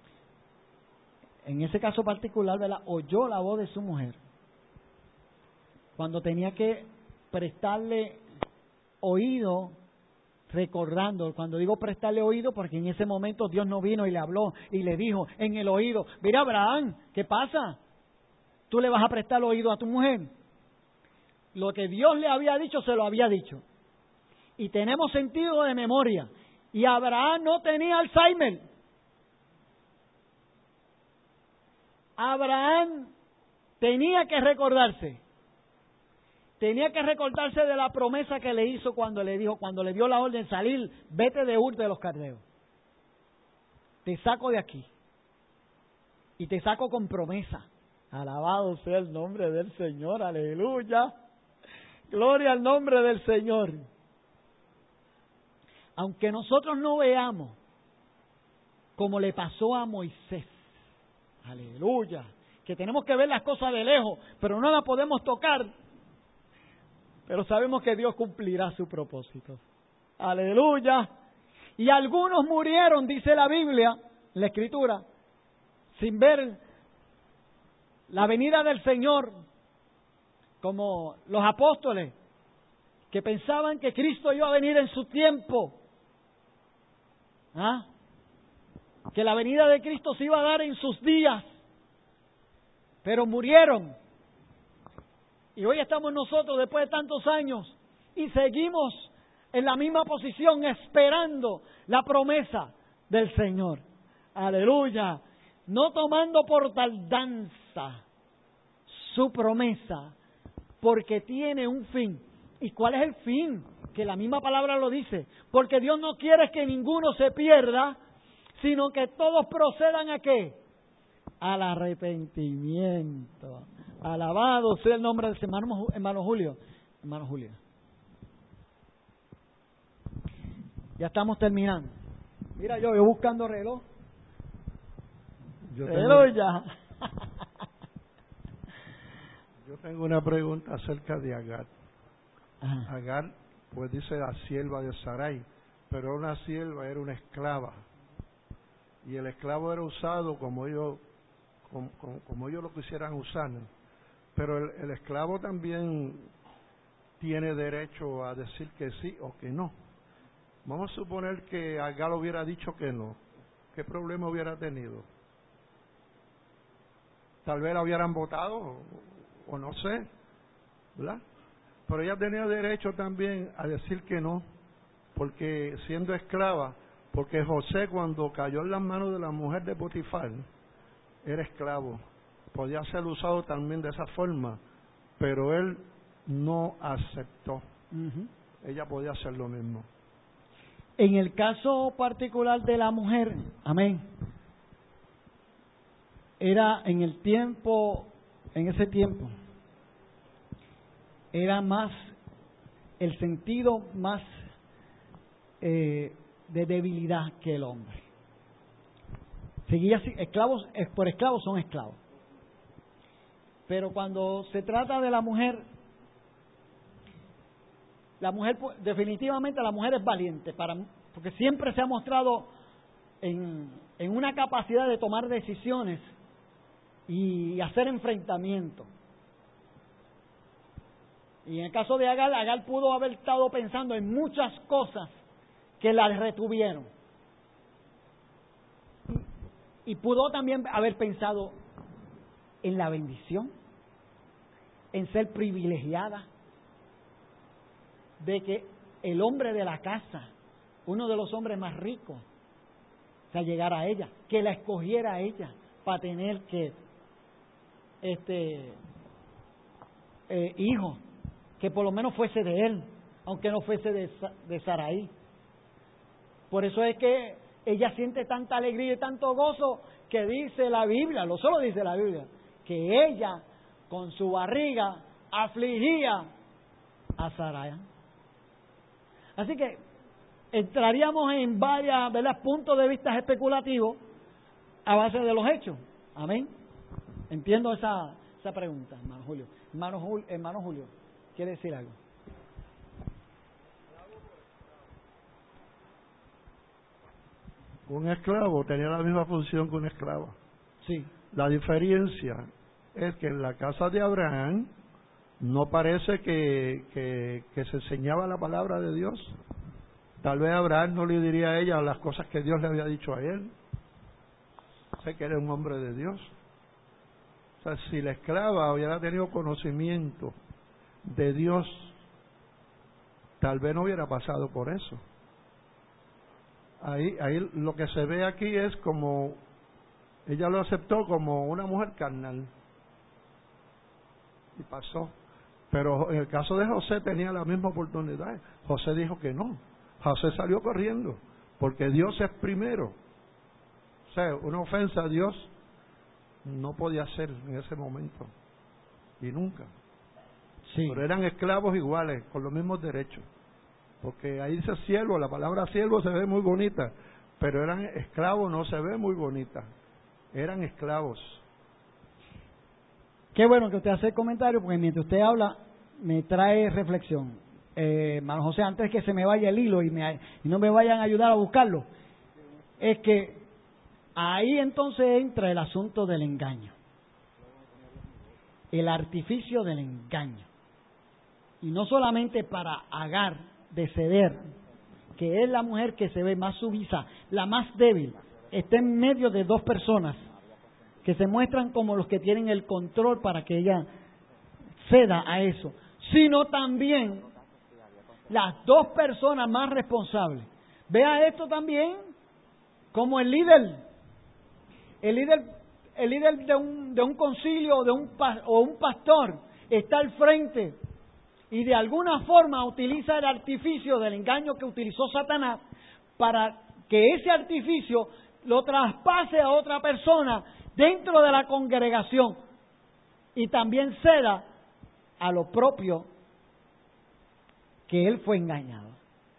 En ese caso particular, ¿verdad? Oyó la voz de su mujer. Cuando tenía que prestarle oído, recordando, cuando digo prestarle oído, porque en ese momento Dios no vino y le habló y le dijo en el oído, mira Abraham, ¿qué pasa? ¿Tú le vas a prestar oído a tu mujer? Lo que Dios le había dicho, se lo había dicho. Y tenemos sentido de memoria. Y Abraham no tenía Alzheimer. Abraham tenía que recordarse, tenía que recordarse de la promesa que le hizo cuando le dijo, cuando le dio la orden salir, vete de Ur de los Caldeos. Te saco de aquí y te saco con promesa. Alabado sea el nombre del Señor, aleluya. Gloria al nombre del Señor. aunque nosotros no veamos, como le pasó a Moisés, aleluya, que tenemos que ver las cosas de lejos, pero no las podemos tocar, pero sabemos que Dios cumplirá su propósito. Aleluya. Y algunos murieron, dice la Biblia, la Escritura, sin ver la venida del Señor, como los apóstoles, que pensaban que Cristo iba a venir en su tiempo. ¿Ah? Que la venida de Cristo se iba a dar en sus días, pero murieron. Y hoy estamos nosotros, después de tantos años, y seguimos en la misma posición, esperando la promesa del Señor. Aleluya. No tomando por tardanza su promesa, porque tiene un fin. ¿Y cuál es el fin? Que la misma palabra lo dice. Porque Dios no quiere que ninguno se pierda, sino que todos procedan ¿a qué? Al arrepentimiento. Alabado sea el nombre del hermano, hermano Julio. Hermano Julio. Ya estamos terminando. Mira, yo, yo buscando reloj. Yo reloj tengo, ya. yo tengo una pregunta acerca de Agar. Ajá. Agar, pues dice la sierva de Sarai, pero una sierva era una esclava. Y el esclavo era usado como ellos, como, como, como ellos lo quisieran usar. Pero el, el esclavo también tiene derecho a decir que sí o que no. Vamos a suponer que Agar hubiera dicho que no. ¿Qué problema hubiera tenido? Tal vez la hubieran votado, o, o no sé, ¿verdad? Pero ella tenía derecho también a decir que no, porque siendo esclava, porque José cuando cayó en las manos de la mujer de Potifar, era esclavo. Podía ser usado también de esa forma, pero él no aceptó. Uh-huh. Ella podía hacer lo mismo. En el caso particular de la mujer, amén, era en el tiempo, en ese tiempo, era más, el sentido más eh, de debilidad que el hombre. Seguía así, esclavos, por esclavos son esclavos. Pero cuando se trata de la mujer, la mujer, definitivamente la mujer es valiente, para, porque siempre se ha mostrado en, en una capacidad de tomar decisiones y hacer enfrentamientos. Y en el caso de Agar, Agar pudo haber estado pensando en muchas cosas que la retuvieron. Y, y pudo también haber pensado en la bendición, en ser privilegiada, de que el hombre de la casa, uno de los hombres más ricos, o sea, llegara a ella, que la escogiera a ella para tener que este eh, hijo, que por lo menos fuese de él, aunque no fuese de, de Sarai. Por eso es que ella siente tanta alegría y tanto gozo que dice la Biblia, lo solo dice la Biblia, que ella con su barriga afligía a Sarai. Así que entraríamos en varios, ¿verdad?, puntos de vista especulativos a base de los hechos. Amén. Entiendo esa, esa pregunta, hermano Julio. Hermano Julio, hermano Julio, ¿quiere decir algo? Un esclavo tenía la misma función que una esclava. Sí. La diferencia es que en la casa de Abraham no parece que, que, que se enseñaba la palabra de Dios. Tal vez Abraham no le diría a ella las cosas que Dios le había dicho a él. Sé que era un hombre de Dios. O sea, si la esclava hubiera tenido conocimiento de Dios, tal vez no hubiera pasado por eso. Ahí, ahí lo que se ve aquí es como ella lo aceptó como una mujer carnal y pasó. Pero en el caso de José tenía la misma oportunidad. José dijo que no. José salió corriendo porque Dios es primero. O sea, una ofensa a Dios no podía ser en ese momento y nunca. Sí. Pero eran esclavos iguales, con los mismos derechos. porque ahí dice siervo, la palabra siervo se ve muy bonita, pero eran esclavos, no se ve muy bonita, eran esclavos. Qué bueno que usted hace el comentario, porque mientras usted habla, me trae reflexión. Eh, hermano José, antes que se me vaya el hilo y, me, y no me vayan a ayudar a buscarlo, es que ahí entonces entra el asunto del engaño, el artificio del engaño. Y no solamente para Agar de ceder, que es la mujer que se ve más sumisa, la más débil, está en medio de dos personas que se muestran como los que tienen el control para que ella ceda a eso, sino también las dos personas más responsables. Vea esto también como el líder, el líder, el líder de un, de un concilio de un, o un pastor está al frente y de alguna forma utiliza el artificio del engaño que utilizó Satanás para que ese artificio lo traspase a otra persona dentro de la congregación y también ceda a lo propio que él fue engañado.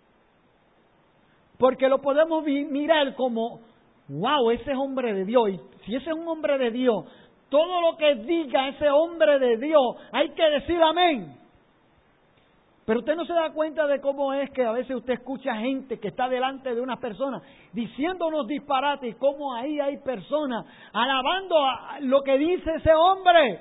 Porque lo podemos mirar como, wow, ese es hombre de Dios. Y si ese es un hombre de Dios, todo lo que diga ese hombre de Dios, hay que decir amén. Pero usted no se da cuenta de cómo es que a veces usted escucha gente que está delante de unas personas diciendo unos disparates y cómo ahí hay personas alabando a lo que dice ese hombre.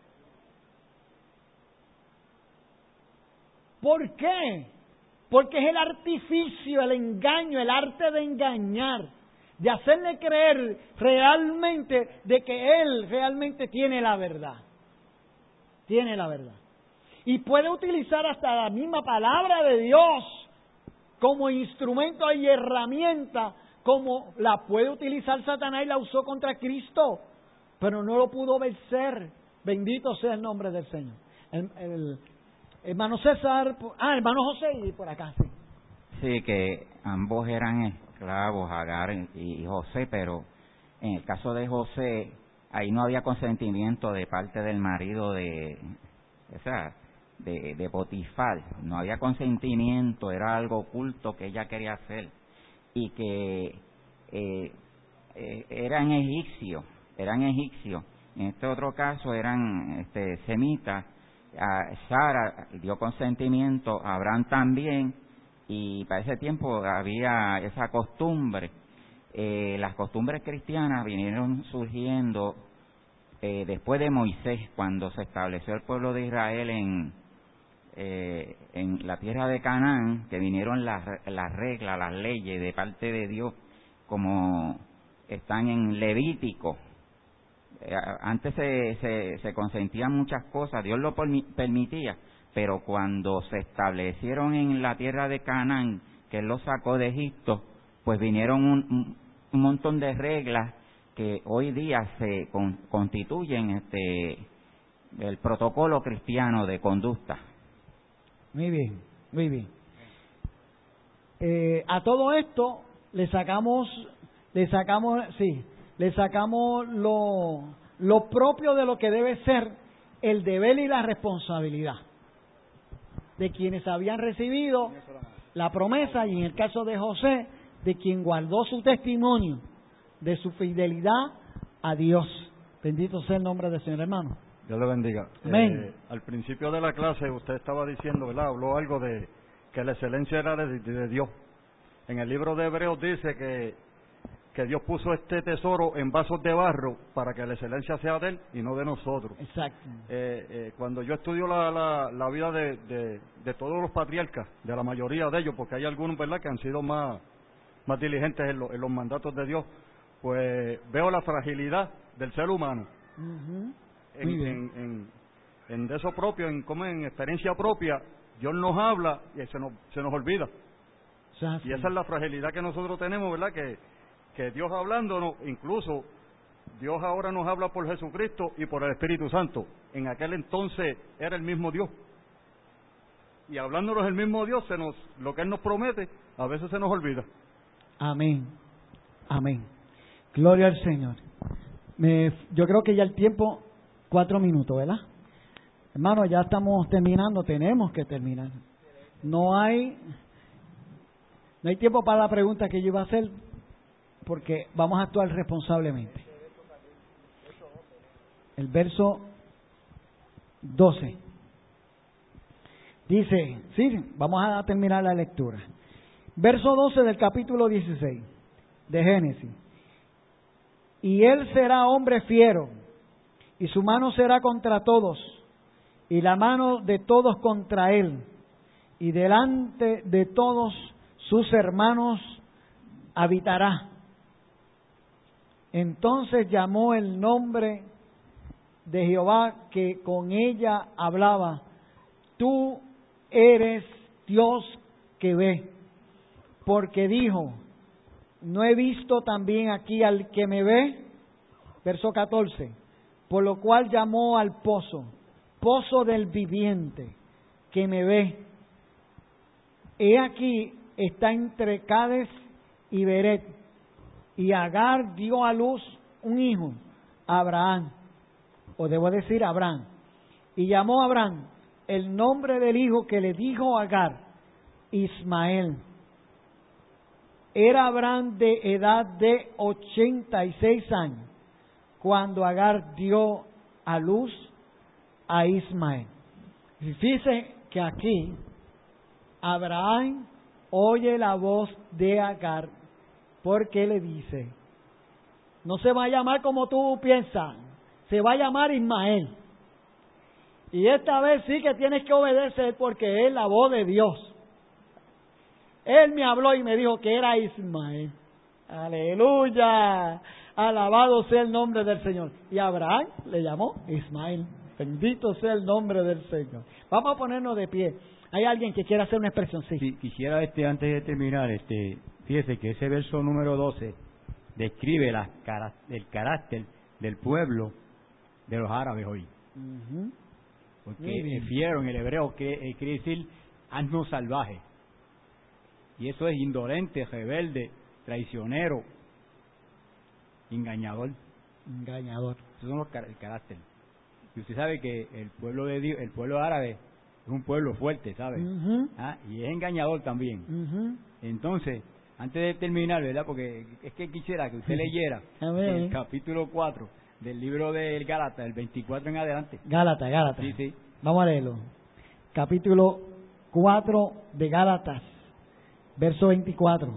¿Por qué? Porque es el artificio, el engaño, el arte de engañar, de hacerle creer realmente de que él realmente tiene la verdad. Tiene la verdad. Y puede utilizar hasta la misma palabra de Dios como instrumento y herramienta, como la puede utilizar Satanás y la usó contra Cristo, pero no lo pudo vencer. Bendito sea el nombre del Señor. El, el, hermano César, ah, hermano José, y por acá, sí. Sí, que ambos eran esclavos, Agar y José, pero en el caso de José, ahí no había consentimiento de parte del marido de, o sea, de, de Potifar, no había consentimiento, era algo oculto que ella quería hacer, y que eh, eh, eran egipcios, eran egipcios, en este otro caso eran este, semitas. A Sara dio consentimiento, Abraham también, y para ese tiempo había esa costumbre. Eh, las costumbres cristianas vinieron surgiendo eh, después de Moisés, cuando se estableció el pueblo de Israel en, eh, en la tierra de Canaán, que vinieron las, las reglas, las leyes de parte de Dios, como están en Levítico. Antes se, se, se consentían muchas cosas, Dios lo permitía, pero cuando se establecieron en la tierra de Canaán, que Él los sacó de Egipto, pues vinieron un, un montón de reglas que hoy día se con, constituyen este el protocolo cristiano de conducta. Muy bien, muy bien. Eh, a todo esto le sacamos, le sacamos, sí, le sacamos lo, lo propio de lo que debe ser el deber y la responsabilidad de quienes habían recibido la promesa, y en el caso de José, de quien guardó su testimonio de su fidelidad a Dios. Bendito sea el nombre del Señor, hermano. Dios le bendiga. Amén. Eh, al principio de la clase usted estaba diciendo, ¿verdad? Habló algo de que la excelencia era de, de Dios. En el libro de Hebreos dice que, que Dios puso este tesoro en vasos de barro para que la excelencia sea de Él y no de nosotros. Exacto. Eh, eh, cuando yo estudio la, la, la vida de, de, de todos los patriarcas, de la mayoría de ellos, porque hay algunos, ¿verdad?, que han sido más, más diligentes en, lo, en los mandatos de Dios, pues veo la fragilidad del ser humano. Uh-huh. En, en, en, en de eso propio, en, como en experiencia propia, Dios nos habla y se nos, se nos olvida. O sea, y esa es la fragilidad que nosotros tenemos, ¿verdad? Que, que Dios hablándonos, incluso Dios ahora nos habla por Jesucristo y por el Espíritu Santo. En aquel entonces era el mismo Dios. Y hablándonos el mismo Dios, se nos, lo que Él nos promete, a veces se nos olvida. Amén. Amén. Gloria al Señor. Me, yo creo que ya el tiempo, cuatro minutos, ¿verdad? Hermano, ya estamos terminando, tenemos que terminar. No hay, No hay tiempo para la pregunta que yo iba a hacer, porque vamos a actuar responsablemente. El verso doce. Dice, sí, vamos a terminar la lectura. Verso doce del capítulo dieciséis de Génesis. Y él será hombre fiero, y su mano será contra todos, y la mano de todos contra él, y delante de todos sus hermanos habitará. Entonces llamó el nombre de Jehová que con ella hablaba: tú eres Dios que ve. Porque dijo: ¿no he visto también aquí al que me ve? Verso catorce. Por lo cual llamó al pozo, pozo del viviente, que me ve. He aquí está entre Cades y Beret. Y Agar dio a luz un hijo, Abraham, o debo decir Abraham. Y llamó a Abraham el nombre del hijo que le dijo Agar, Ismael. Era Abraham de edad de ochenta y seis años cuando Agar dio a luz a Ismael. Fíjese que aquí Abraham oye la voz de Agar porque le dice: no se va a llamar como tú piensas, se va a llamar Ismael. Y esta vez sí que tienes que obedecer porque es la voz de Dios. Él me habló y me dijo que era Ismael. Aleluya. Alabado sea el nombre del Señor. Y Abraham le llamó Ismael. Bendito sea el nombre del Señor. Vamos a ponernos de pie. ¿Hay alguien que quiera hacer una expresión? Sí. Sí, quisiera, este, antes de terminar, este, fíjese que ese verso número doce describe la, el carácter del pueblo de los árabes hoy. Uh-huh. Porque fiero en el hebreo quiere, quiere decir asno salvaje. Y eso es indolente, rebelde, traicionero, engañador. Engañador. Esos son los el carácter. Y usted sabe que el pueblo de Dios, el pueblo árabe es un pueblo fuerte, ¿sabe? Uh-huh. ¿Ah? Y es engañador también. Uh-huh. Entonces, antes de terminar, ¿verdad? Porque es que quisiera que usted leyera el capítulo cuatro del libro del Gálatas, el veinticuatro en adelante. Gálatas, Gálatas. Sí, sí. Vamos a leerlo. Capítulo cuatro de Gálatas, verso veinticuatro.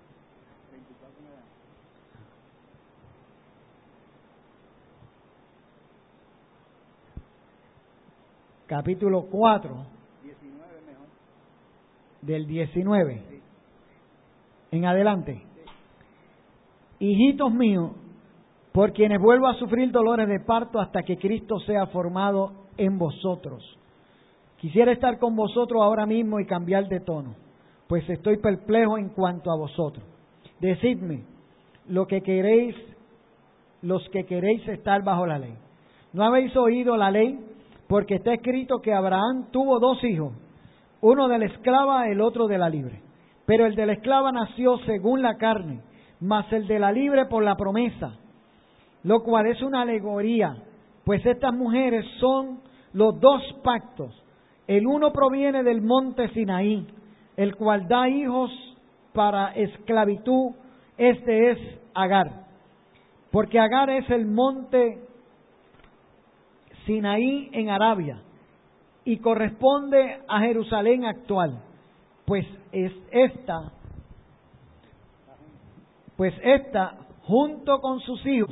Capítulo cuatro. diecinueve mejor. Del diecinueve. Sí. En adelante. Sí. Hijitos míos, por quienes vuelvo a sufrir dolores de parto hasta que Cristo sea formado en vosotros. Quisiera estar con vosotros ahora mismo y cambiar de tono, pues estoy perplejo en cuanto a vosotros. Decidme lo que queréis, los que queréis estar bajo la ley. ¿No habéis oído la ley? Porque está escrito que Abraham tuvo dos hijos, uno de la esclava, el otro de la libre. Pero el de la esclava nació según la carne, mas el de la libre por la promesa, lo cual es una alegoría, pues estas mujeres son los dos pactos. El uno proviene del monte Sinaí, el cual da hijos para esclavitud, este es Agar. Porque Agar es el monte Sinaí en Arabia y corresponde a Jerusalén actual, pues es esta, pues esta junto con sus hijos